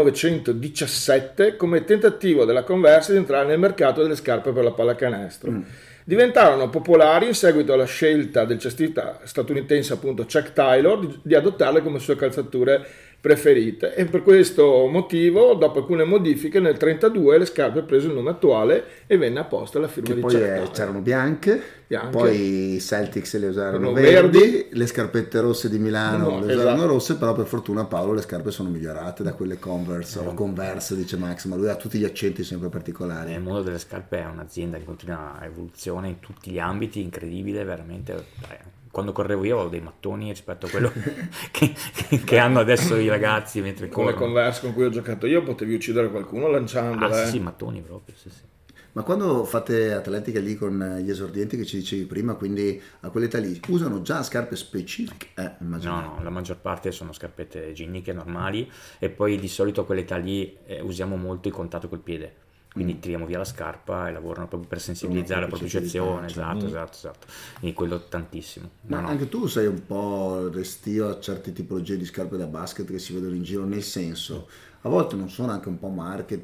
1917 come tentativo della Converse di entrare nel mercato delle scarpe per la pallacanestro. Diventarono popolari in seguito alla scelta del cestista statunitense appunto Chuck Taylor di adottarle come sue calzature preferite, e per questo motivo, dopo alcune modifiche, nel 1932 le scarpe presero il nome attuale e venne apposta la firma che di poi Chuck c'erano bianche, poi i Celtics le usarono verdi, verdi, le scarpette rosse di Milano le usarono esatto. rosse, però per fortuna Paolo le scarpe sono migliorate da quelle Converse o Converse, dice Max, ma lui ha tutti gli accenti sempre particolari. Il mondo delle scarpe è un'azienda che continua a evoluzione in tutti gli ambiti, incredibile, veramente. Quando correvo io avevo dei mattoni rispetto a quello che hanno adesso i ragazzi mentre come corrono. Converse con cui ho giocato io, potevi uccidere qualcuno lanciandole. Sì, mattoni proprio, sì. Ma quando fate atletica lì con gli esordienti che ci dicevi prima, quindi a quell'età lì, usano già scarpe specifiche? No, la maggior parte sono scarpette ginniche normali, e poi di solito a quell'età lì usiamo molto il contatto col piede. Quindi tiriamo via la scarpa e lavorano proprio per sensibilizzare la propriocezione. Esatto. Quindi quello tantissimo. Ma anche tu sei un po' restio a certe tipologie di scarpe da basket che si vedono in giro, nel senso, a volte non sono anche un po'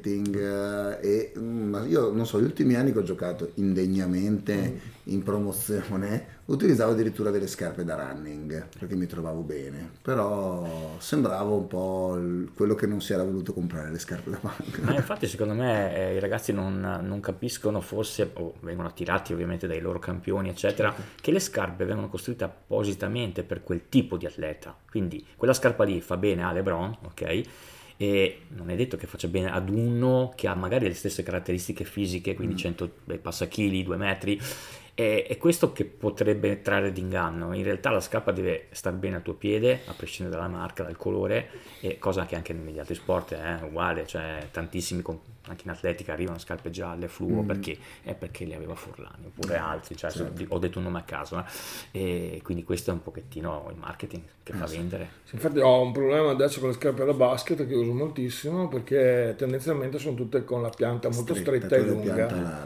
marketing, ma io non so, gli ultimi anni che ho giocato indegnamente in promozione utilizzavo addirittura delle scarpe da running perché mi trovavo bene, però sembravo un po' quello che non si era voluto comprare le scarpe da banca. Ma infatti secondo me i ragazzi non capiscono, forse, o vengono attirati ovviamente dai loro campioni eccetera, che le scarpe vengono costruite appositamente per quel tipo di atleta, quindi quella scarpa lì fa bene a LeBron, ok? E non è detto che faccia bene ad uno che ha magari le stesse caratteristiche fisiche, quindi 100 passachili, 2 metri, e questo che potrebbe trarre d'inganno. In realtà la scarpa deve star bene al tuo piede, a prescindere dalla marca, dal colore, e cosa che anche negli altri sport è uguale, cioè tantissimi anche in atletica arrivano scarpe gialle, fluo, perché le aveva Forlani oppure altri, cioè ho detto un nome a caso, e quindi questo è un pochettino il marketing che fa vendere. Sì, infatti ho un problema adesso con le scarpe da basket che uso moltissimo, perché tendenzialmente sono tutte con la pianta molto stretta e lunga.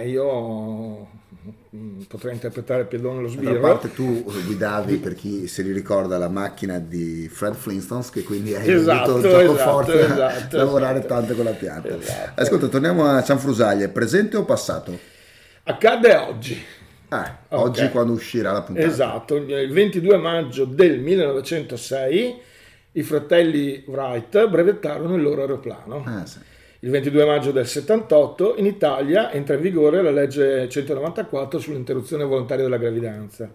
Io potrei interpretare il piedone lo sbirro. D'altra parte tu guidavi, per chi se li ricorda, la macchina di Fred Flintstones, che quindi hai dovuto gioco forte lavorare tanto con la pianta. Ascolta, torniamo a Cianfrusaglia, presente o passato? Accade oggi. Oggi quando uscirà la puntata. Esatto, il 22 maggio del 1906 i fratelli Wright brevettarono il loro aeroplano. Sì. Il 22 maggio del 78 in Italia entra in vigore la legge 194 sull'interruzione volontaria della gravidanza.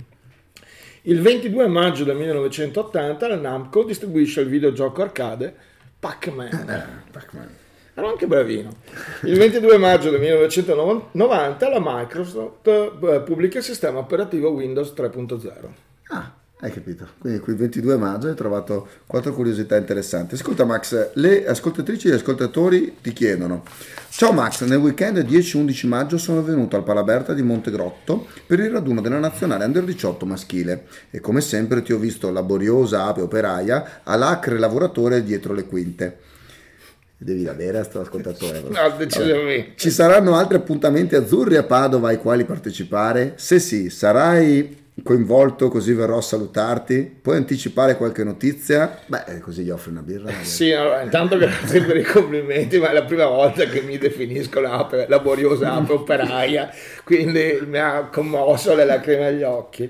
Il 22 maggio del 1980 la Namco distribuisce il videogioco arcade Pac-Man. Ero anche bravino. Il 22 maggio del 1990 la Microsoft pubblica il sistema operativo Windows 3.0. Hai capito? Quindi qui il 22 maggio hai trovato 4 curiosità interessanti. Ascolta Max, le ascoltatrici e gli ascoltatori ti chiedono: ciao Max, nel weekend 10-11 maggio sono venuto al Palaberta di Montegrotto per il raduno della nazionale Under 18 maschile e come sempre ti ho visto laboriosa ape operaia, all'acre lavoratore dietro le quinte. Devi avere sto ascoltatore. No, decisamente. Ci saranno altri appuntamenti azzurri a Padova ai quali partecipare? Se sì, sarai coinvolto, così verrò a salutarti? Puoi anticipare qualche notizia? Così gli offri una birra. Sì, allora, intanto grazie per i complimenti, ma è la prima volta che mi definisco laboriosa ape operaia, quindi mi ha commosso, le lacrime agli occhi.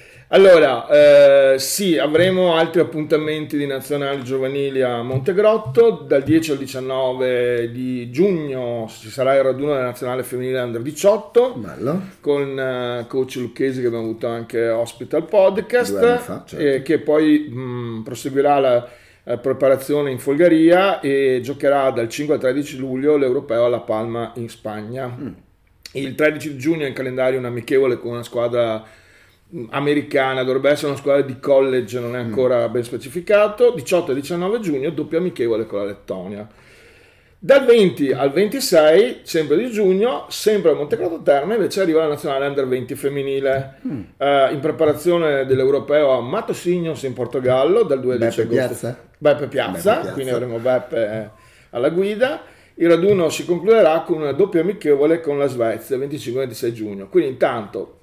Allora, sì, avremo altri appuntamenti di nazionali giovanili a Montegrotto. Dal 10 al 19 di giugno ci sarà il raduno della nazionale femminile Under 18. Bello. Con coach Lucchesi, che abbiamo avuto anche ospite al podcast, 2 anni fa, certo. Che poi proseguirà la preparazione in Folgaria e giocherà dal 5 al 13 luglio l'Europeo alla Palma in Spagna. Il 13 giugno è in calendario un amichevole con una squadra americana, dovrebbe essere una squadra di college, non è ancora ben specificato. 18 e 19 giugno doppio amichevole con la Lettonia. Dal 20 al 26 sempre di giugno, sempre a Montegrotto Terme, invece arriva la nazionale Under 20 femminile, in preparazione dell'Europeo a Matosinhos in Portogallo dal 2 al 10 agosto. Beppe Piazza, quindi avremo Beppe alla guida. Il raduno si concluderà con una doppia amichevole con la Svezia 25 e 26 giugno. Quindi intanto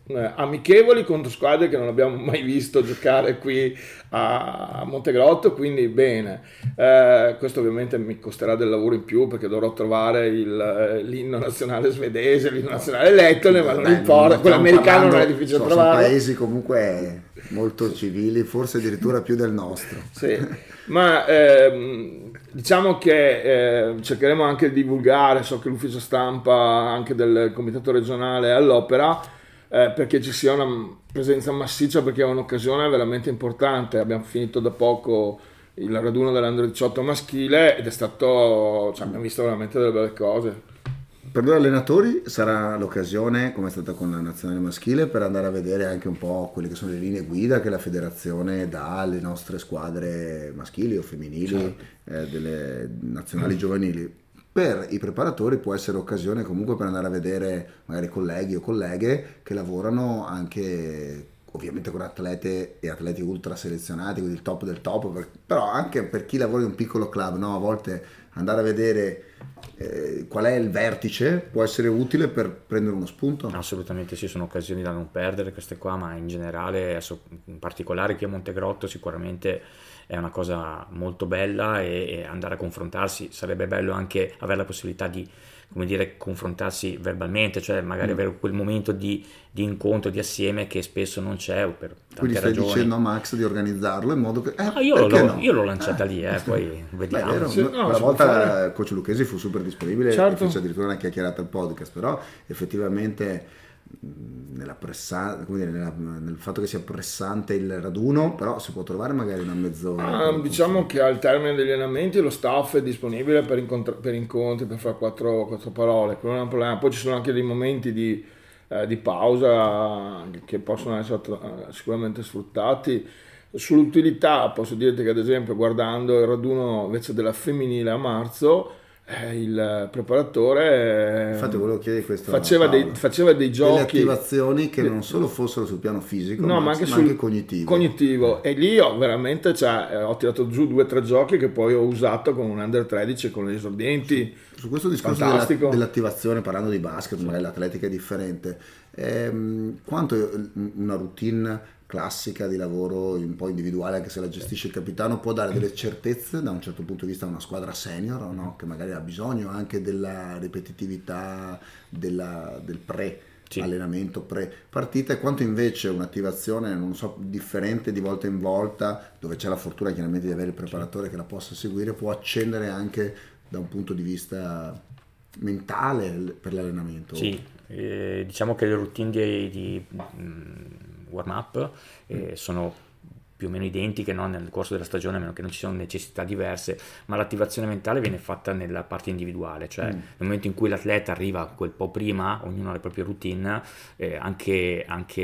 amichevoli contro squadre che non abbiamo mai visto giocare qui a Montegrotto, quindi bene. Questo ovviamente mi costerà del lavoro in più, perché dovrò trovare l'inno nazionale svedese, l'inno nazionale lettone, ma non importa, quello americano non è difficile trovare. Sono paesi comunque molto civili, forse addirittura più del nostro. Sì, ma diciamo che cercheremo anche di divulgare, so che l'ufficio stampa anche del comitato regionale è all'opera, perché ci sia una presenza massiccia, perché è un'occasione veramente importante. Abbiamo finito da poco il raduno dell'Under 18 maschile ed è stato, abbiamo visto veramente delle belle cose. Per noi allenatori sarà l'occasione, come è stata con la nazionale maschile, per andare a vedere anche un po' quelle che sono le linee guida che la federazione dà alle nostre squadre maschili o femminili, delle nazionali giovanili. Per i preparatori può essere occasione comunque per andare a vedere magari colleghi o colleghe che lavorano anche ovviamente con atlete e atleti ultra selezionati, quindi il top del top, però anche per chi lavora in un piccolo club, no? A volte andare a vedere qual è il vertice può essere utile per prendere uno spunto. Assolutamente sì, sono occasioni da non perdere queste qua, ma in generale, in particolare qui a Montegrotto, sicuramente è una cosa molto bella, e andare a confrontarsi. Sarebbe bello anche avere la possibilità di, come dire, confrontarsi verbalmente, cioè magari avere quel momento di incontro, di assieme, che spesso non c'è per tante Quindi stai ragioni. dicendo a Max di organizzarlo in modo che io l'ho lanciata lì, poi vediamo. Una volta Coach Lucchesi fu super disponibile, certo. Fece addirittura una chiacchierata al podcast, però effettivamente nel fatto che sia pressante il raduno, però si può trovare magari una mezz'ora. Diciamo che al termine degli allenamenti lo staff è disponibile per incontri, per fare quattro parole, quello non è un problema. Poi ci sono anche dei momenti di pausa che possono essere sicuramente sfruttati. Sull'utilità posso dirti che, ad esempio, guardando il raduno invece della femminile a marzo, il preparatore infatti volevo chiedere questo, faceva dei giochi, delle attivazioni che non solo fossero sul piano fisico, ma anche cognitivo, e lì ho veramente ho tirato giù 2 o 3 giochi che poi ho usato con un under 13 con gli esordienti. Su questo discorso dell'attivazione, parlando di basket, magari l'atletica è differente, quanto una routine classica di lavoro un po' individuale, anche se la gestisce il capitano, può dare delle certezze da un certo punto di vista a una squadra senior, no? Che magari ha bisogno anche della ripetitività del allenamento pre-partita, e quanto invece un'attivazione, non so, differente di volta in volta, dove c'è la fortuna chiaramente di avere il preparatore che la possa seguire, può accendere anche da un punto di vista mentale per l'allenamento. Sì, diciamo che le routine di warm up sono più o meno identiche, no? Nel corso della stagione, a meno che non ci siano necessità diverse, ma l'attivazione mentale viene fatta nella parte individuale, cioè nel momento in cui l'atleta arriva quel po' prima, ognuno ha le proprie routine, anche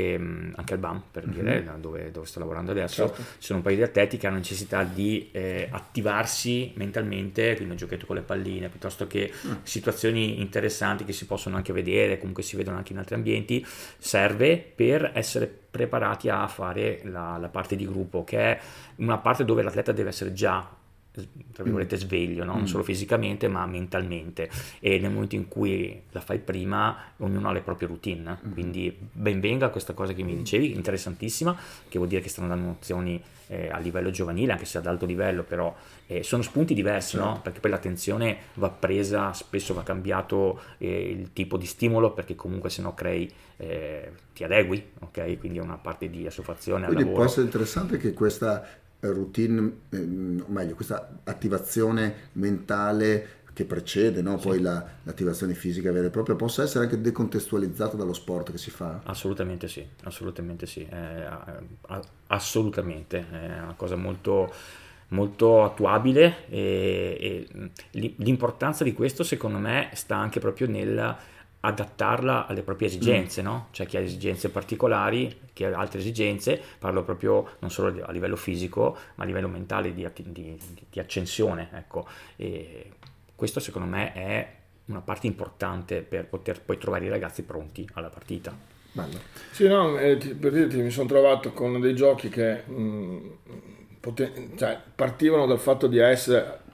al BAM, per dire, dove sto lavorando adesso, certo. Ci sono un paio di atleti che hanno necessità di attivarsi mentalmente, quindi un giochetto con le palline, piuttosto che situazioni interessanti che si possono anche vedere, comunque si vedono anche in altri ambienti, serve per essere preparati a fare la parte di gruppo, che è una parte dove l'atleta deve essere già, tra virgolette, sveglio, no? Non solo fisicamente ma mentalmente, e nel momento in cui la fai prima ognuno ha le proprie routine, quindi ben venga questa cosa che mi dicevi, interessantissima, che vuol dire che stanno dando nozioni a livello giovanile, anche se ad alto livello, però sono spunti diversi, no? Perché poi l'attenzione va presa, spesso va cambiato il tipo di stimolo, perché comunque se no crei, ti adegui, ok? Quindi è una parte di assuefazione al lavoro. Quindi può essere interessante che questa routine, o meglio, questa attivazione mentale che precede, no? Poi l'attivazione fisica vera e propria, possa essere anche decontestualizzata dallo sport che si fa? Assolutamente sì, assolutamente, è una cosa molto, molto attuabile, e l'importanza di questo secondo me sta anche proprio nel adattarla alle proprie esigenze, no? C'è chi ha esigenze particolari, chi ha altre esigenze, parlo proprio non solo a livello fisico ma a livello mentale di accensione, ecco, e questo secondo me è una parte importante per poter poi trovare i ragazzi pronti alla partita. Bello. Sì, no, per dirti, mi sono trovato con dei giochi che partivano dal fatto di essere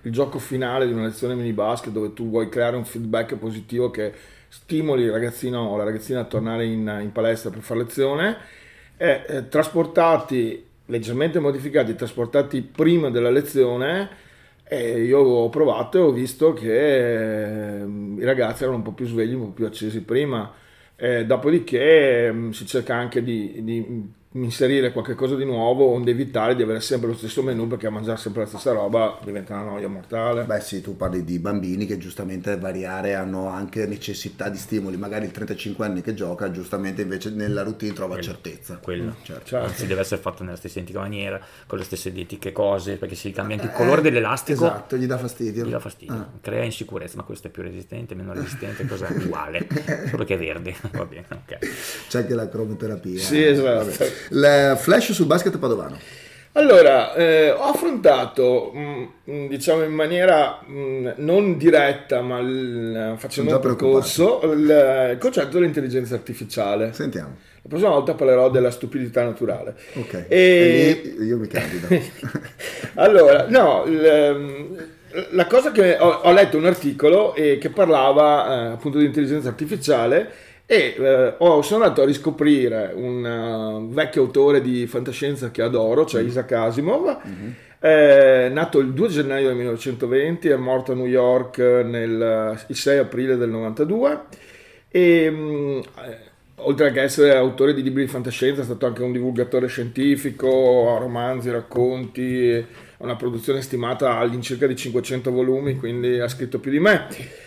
il gioco finale di una lezione mini basket dove tu vuoi creare un feedback positivo che stimoli il ragazzino o la ragazzina a tornare in palestra per fare lezione, trasportati, leggermente modificati, trasportati prima della lezione. E io ho provato e ho visto che i ragazzi erano un po' più svegli, un po' più accesi prima. Dopodiché si cerca anche di inserire qualche cosa di nuovo, onde evitare di avere sempre lo stesso menù, perché a mangiare sempre la stessa roba diventa una noia mortale. Beh sì, tu parli di bambini che giustamente variare hanno anche necessità di stimoli, magari il 35 anni che gioca giustamente invece nella routine trova certezza. Quello, certo. Anzi deve essere fatto nella stessa identica maniera, con le stesse identiche cose, perché se cambia anche il colore dell'elastico, esatto, gli dà fastidio, crea insicurezza, ma questo è più resistente, meno resistente, cosa è uguale, solo che è verde. Va bene, ok. C'è anche la cromoterapia. Sì, esatto. Il flash sul basket padovano. Allora, ho affrontato, diciamo in maniera non diretta, ma facendo un percorso, il concetto dell'intelligenza artificiale. Sentiamo. La prossima volta parlerò della stupidità naturale. Ok, e io mi candido. Allora, no, la cosa che ho letto un articolo che parlava appunto di intelligenza artificiale. E sono andato a riscoprire un vecchio autore di fantascienza che adoro, cioè Isaac Asimov, nato il 2 gennaio del 1920, è morto a New York il 6 aprile del 92 e oltre che essere autore di libri di fantascienza è stato anche un divulgatore scientifico, romanzi, racconti, una produzione stimata all'incirca di 500 volumi, quindi ha scritto più di me.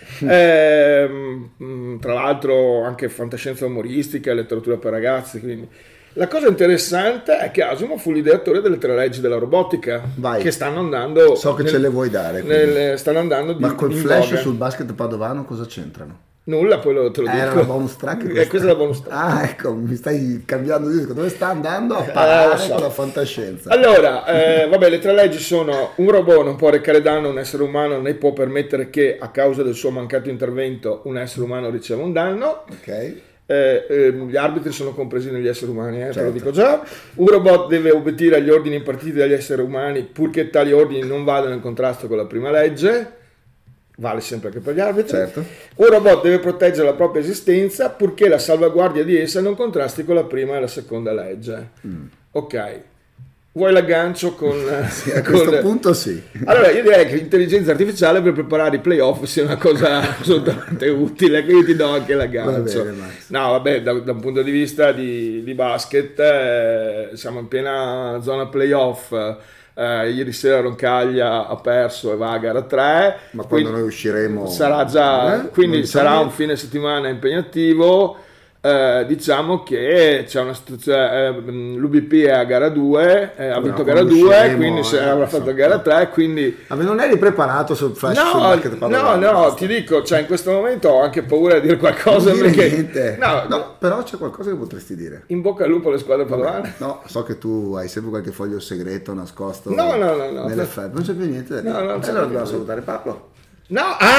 Tra l'altro anche fantascienza umoristica e letteratura per ragazzi. Quindi la cosa interessante è che Asimov fu l'ideatore delle 3 leggi della robotica. Vai. Che stanno andando. So che ce le vuoi dare. Stanno andando ma col flash sul basket padovano cosa c'entrano? Nulla, poi te lo dico. Era la bonus track? Questa è la bonus track. Ah, ecco, mi stai cambiando di disco. Dove sta andando a parlare con la fantascienza? Allora, vabbè, le 3 leggi sono: un robot non può recare danno a un essere umano, né può permettere che a causa del suo mancato intervento un essere umano riceva un danno. Ok. Gli arbitri sono compresi negli esseri umani, certo. Te lo dico già. Un robot deve obbedire agli ordini impartiti dagli esseri umani, purché tali ordini non vadano in contrasto con la prima legge. Vale sempre anche per gli arbitri. Certo. Un robot deve proteggere la propria esistenza, purché la salvaguardia di essa non contrasti con la prima e la seconda legge. Ok. Vuoi l'aggancio con... Sì, a questo punto sì. Allora, io direi che l'intelligenza artificiale per preparare i playoff sia una cosa assolutamente utile, quindi ti do anche l'aggancio. Va bene, Max. No, vabbè, da un punto di vista di basket, siamo in piena zona playoff. Ieri sera Roncaglia ha perso e va a gara 3. Ma quando noi usciremo sarà già, quindi sarà un fine settimana impegnativo. Diciamo che c'è una situazione, l'UBP è a gara 2, ha vinto gara 2, quindi avrà fatto gara 3, quindi... Ma non eri preparato sul flash? No, ti dico, cioè in questo momento ho anche paura di dire qualcosa, non perché... Niente. No, però c'è qualcosa che potresti dire. In bocca al lupo alle squadre padovane. No, so che tu hai sempre qualche foglio segreto nascosto nelle fette, non c'è più niente da dire. Allora dobbiamo salutare Paolo. No,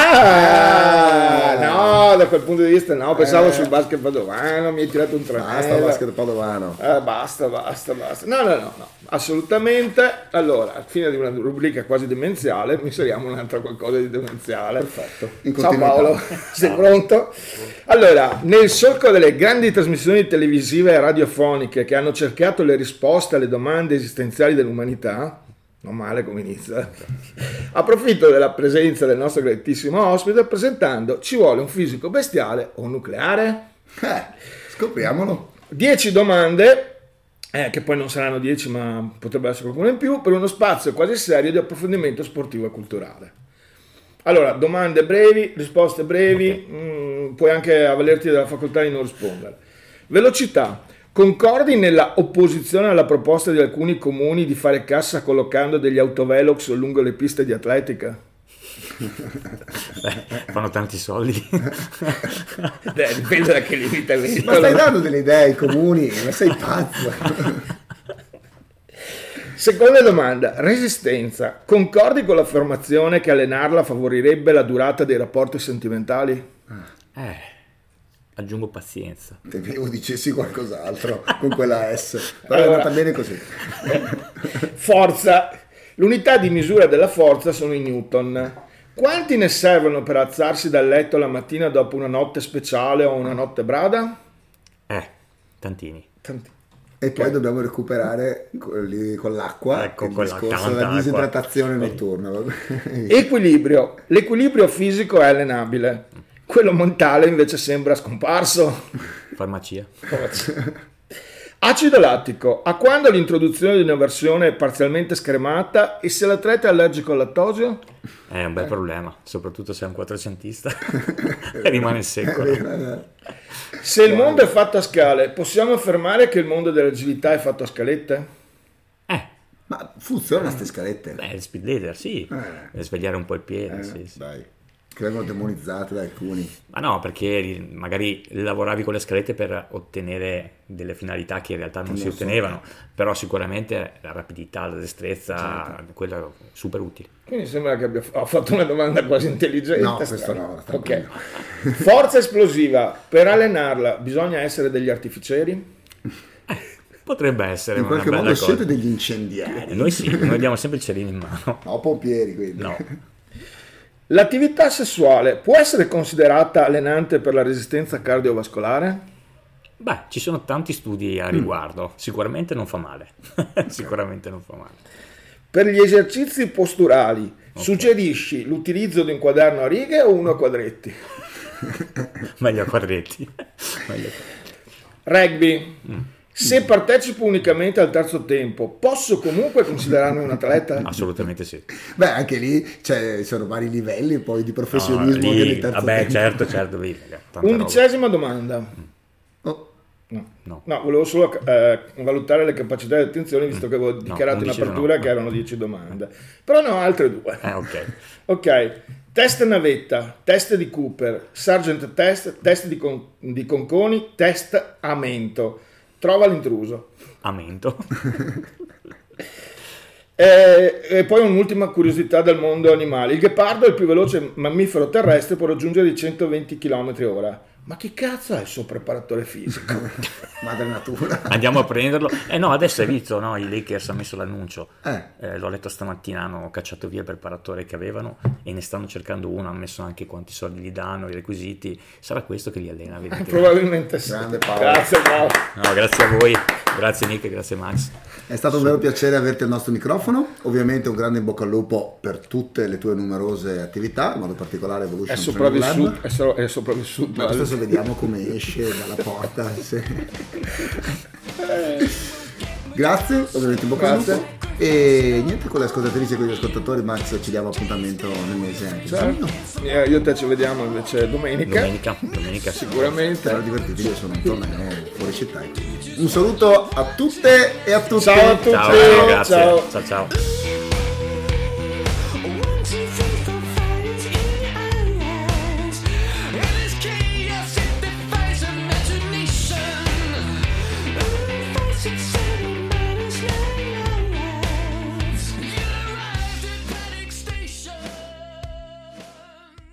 no, da quel punto di vista no, pensavo sul basket padovano, mi hai tirato un tranello. Basta basket padovano. Basta. No, assolutamente. Allora, a fine di una rubrica quasi demenziale, inseriamo un'altra qualcosa di demenziale. Perfetto. Ciao Paolo, sei pronto? Allora, nel solco delle grandi trasmissioni televisive e radiofoniche che hanno cercato le risposte alle domande esistenziali dell'umanità, non male come inizia, approfitto della presenza del nostro graditissimo ospite presentando: ci vuole un fisico bestiale o nucleare? Scopriamolo. 10 domande, che poi non saranno 10 ma potrebbe essere qualcuno in più, per uno spazio quasi serio di approfondimento sportivo e culturale. Allora, domande brevi, risposte brevi, puoi anche avvalerti della facoltà di non rispondere. Velocità. Concordi nella opposizione alla proposta di alcuni comuni di fare cassa collocando degli autovelox lungo le piste di atletica? Fanno tanti soldi. Dipende da che limite avete. Ma stai dando delle idee ai comuni, ma sei pazzo. Seconda domanda, resistenza. Concordi con l'affermazione che allenarla favorirebbe la durata dei rapporti sentimentali? Aggiungo pazienza. Temevo dicessi qualcos'altro con quella S, però è andata bene così. Forza. L'unità di misura della forza sono i newton. Quanti ne servono per alzarsi dal letto la mattina dopo una notte speciale o una notte brada? Tantini. E poi dobbiamo recuperare con l'acqua, ecco, il con discorso della disidratazione notturna. Equilibrio. L'equilibrio fisico è allenabile, quello mentale invece sembra scomparso. Farmacia. Acido lattico. A quando l'introduzione di una versione parzialmente scremata e se l'atleta è allergico al lattosio? È un bel problema, soprattutto se è un quattrocentista e rimane secco. Se il mondo è fatto a scale, possiamo affermare che il mondo dell'agilità è fatto a scalette? Ma funzionano queste scalette? Il speed leader, sì. Deve svegliare un po' il piede, sì. Dai. Che vengono demonizzate da alcuni. Ma no, perché magari lavoravi con le scalette per ottenere delle finalità che in realtà non si ottenevano, però sicuramente la rapidità, la destrezza, quella è super utile. Quindi sembra che ho fatto una domanda quasi intelligente. No, questo no. Ok. Forza esplosiva, per allenarla bisogna essere degli artificieri? Potrebbe essere in una qualche bella modo cosa. siete degli incendiari. Noi sì, noi abbiamo sempre il cerino in mano. No, pompieri quindi. No. L'attività sessuale può essere considerata allenante per la resistenza cardiovascolare? Beh, ci sono tanti studi a riguardo, sicuramente non fa male. Sicuramente non fa male. Per gli esercizi posturali, suggerisci l'utilizzo di un quaderno a righe o uno a quadretti? Meglio a quadretti. Rugby. Se partecipo unicamente al terzo tempo, posso comunque considerarmi un atleta? Assolutamente sì. Beh, anche lì sono vari livelli poi di professionismo lì, che nel terzo tempo. certo, lì. 11ª domanda. No. No, volevo solo valutare le capacità di attenzione, visto che avevo dichiarato in apertura che erano 10 domande. Però ne ho altre 2. Ok. Test navetta, test di Cooper, Sargent test di Conconi, test Amento. Trova l'intruso. Amento. E poi un'ultima curiosità del mondo animale. Il ghepardo è il più veloce mammifero terrestre, può raggiungere i 120 km/h. Ma che cazzo è il suo preparatore fisico? Madre natura. Andiamo a prenderlo. No, adesso hai visto, no? I Lakers hanno messo l'annuncio. L'ho letto stamattina, hanno cacciato via il preparatore che avevano e ne stanno cercando uno, hanno messo anche quanti soldi gli danno, i requisiti. Sarà questo che li allena? Probabilmente sì. Grande Paolo. Grazie Paolo. No, grazie a voi. Grazie Nick, grazie Max. È stato un vero piacere averti al nostro microfono. Ovviamente un grande in bocca al lupo per tutte le tue numerose attività, in modo particolare Evolution. È sopravvissuto. Ma adesso vediamo come esce dalla porta. Grazie, ovviamente in bocca al lupo. E niente, con le ascoltatrici e con gli ascoltatori, Max, ci diamo appuntamento nel mese anche. Io e te ci vediamo invece domenica sicuramente. Però divertitevi, sono un torneo fuori città. Un saluto a tutte e a tutti. Ciao a tutti. Ciao, grazie. Ciao.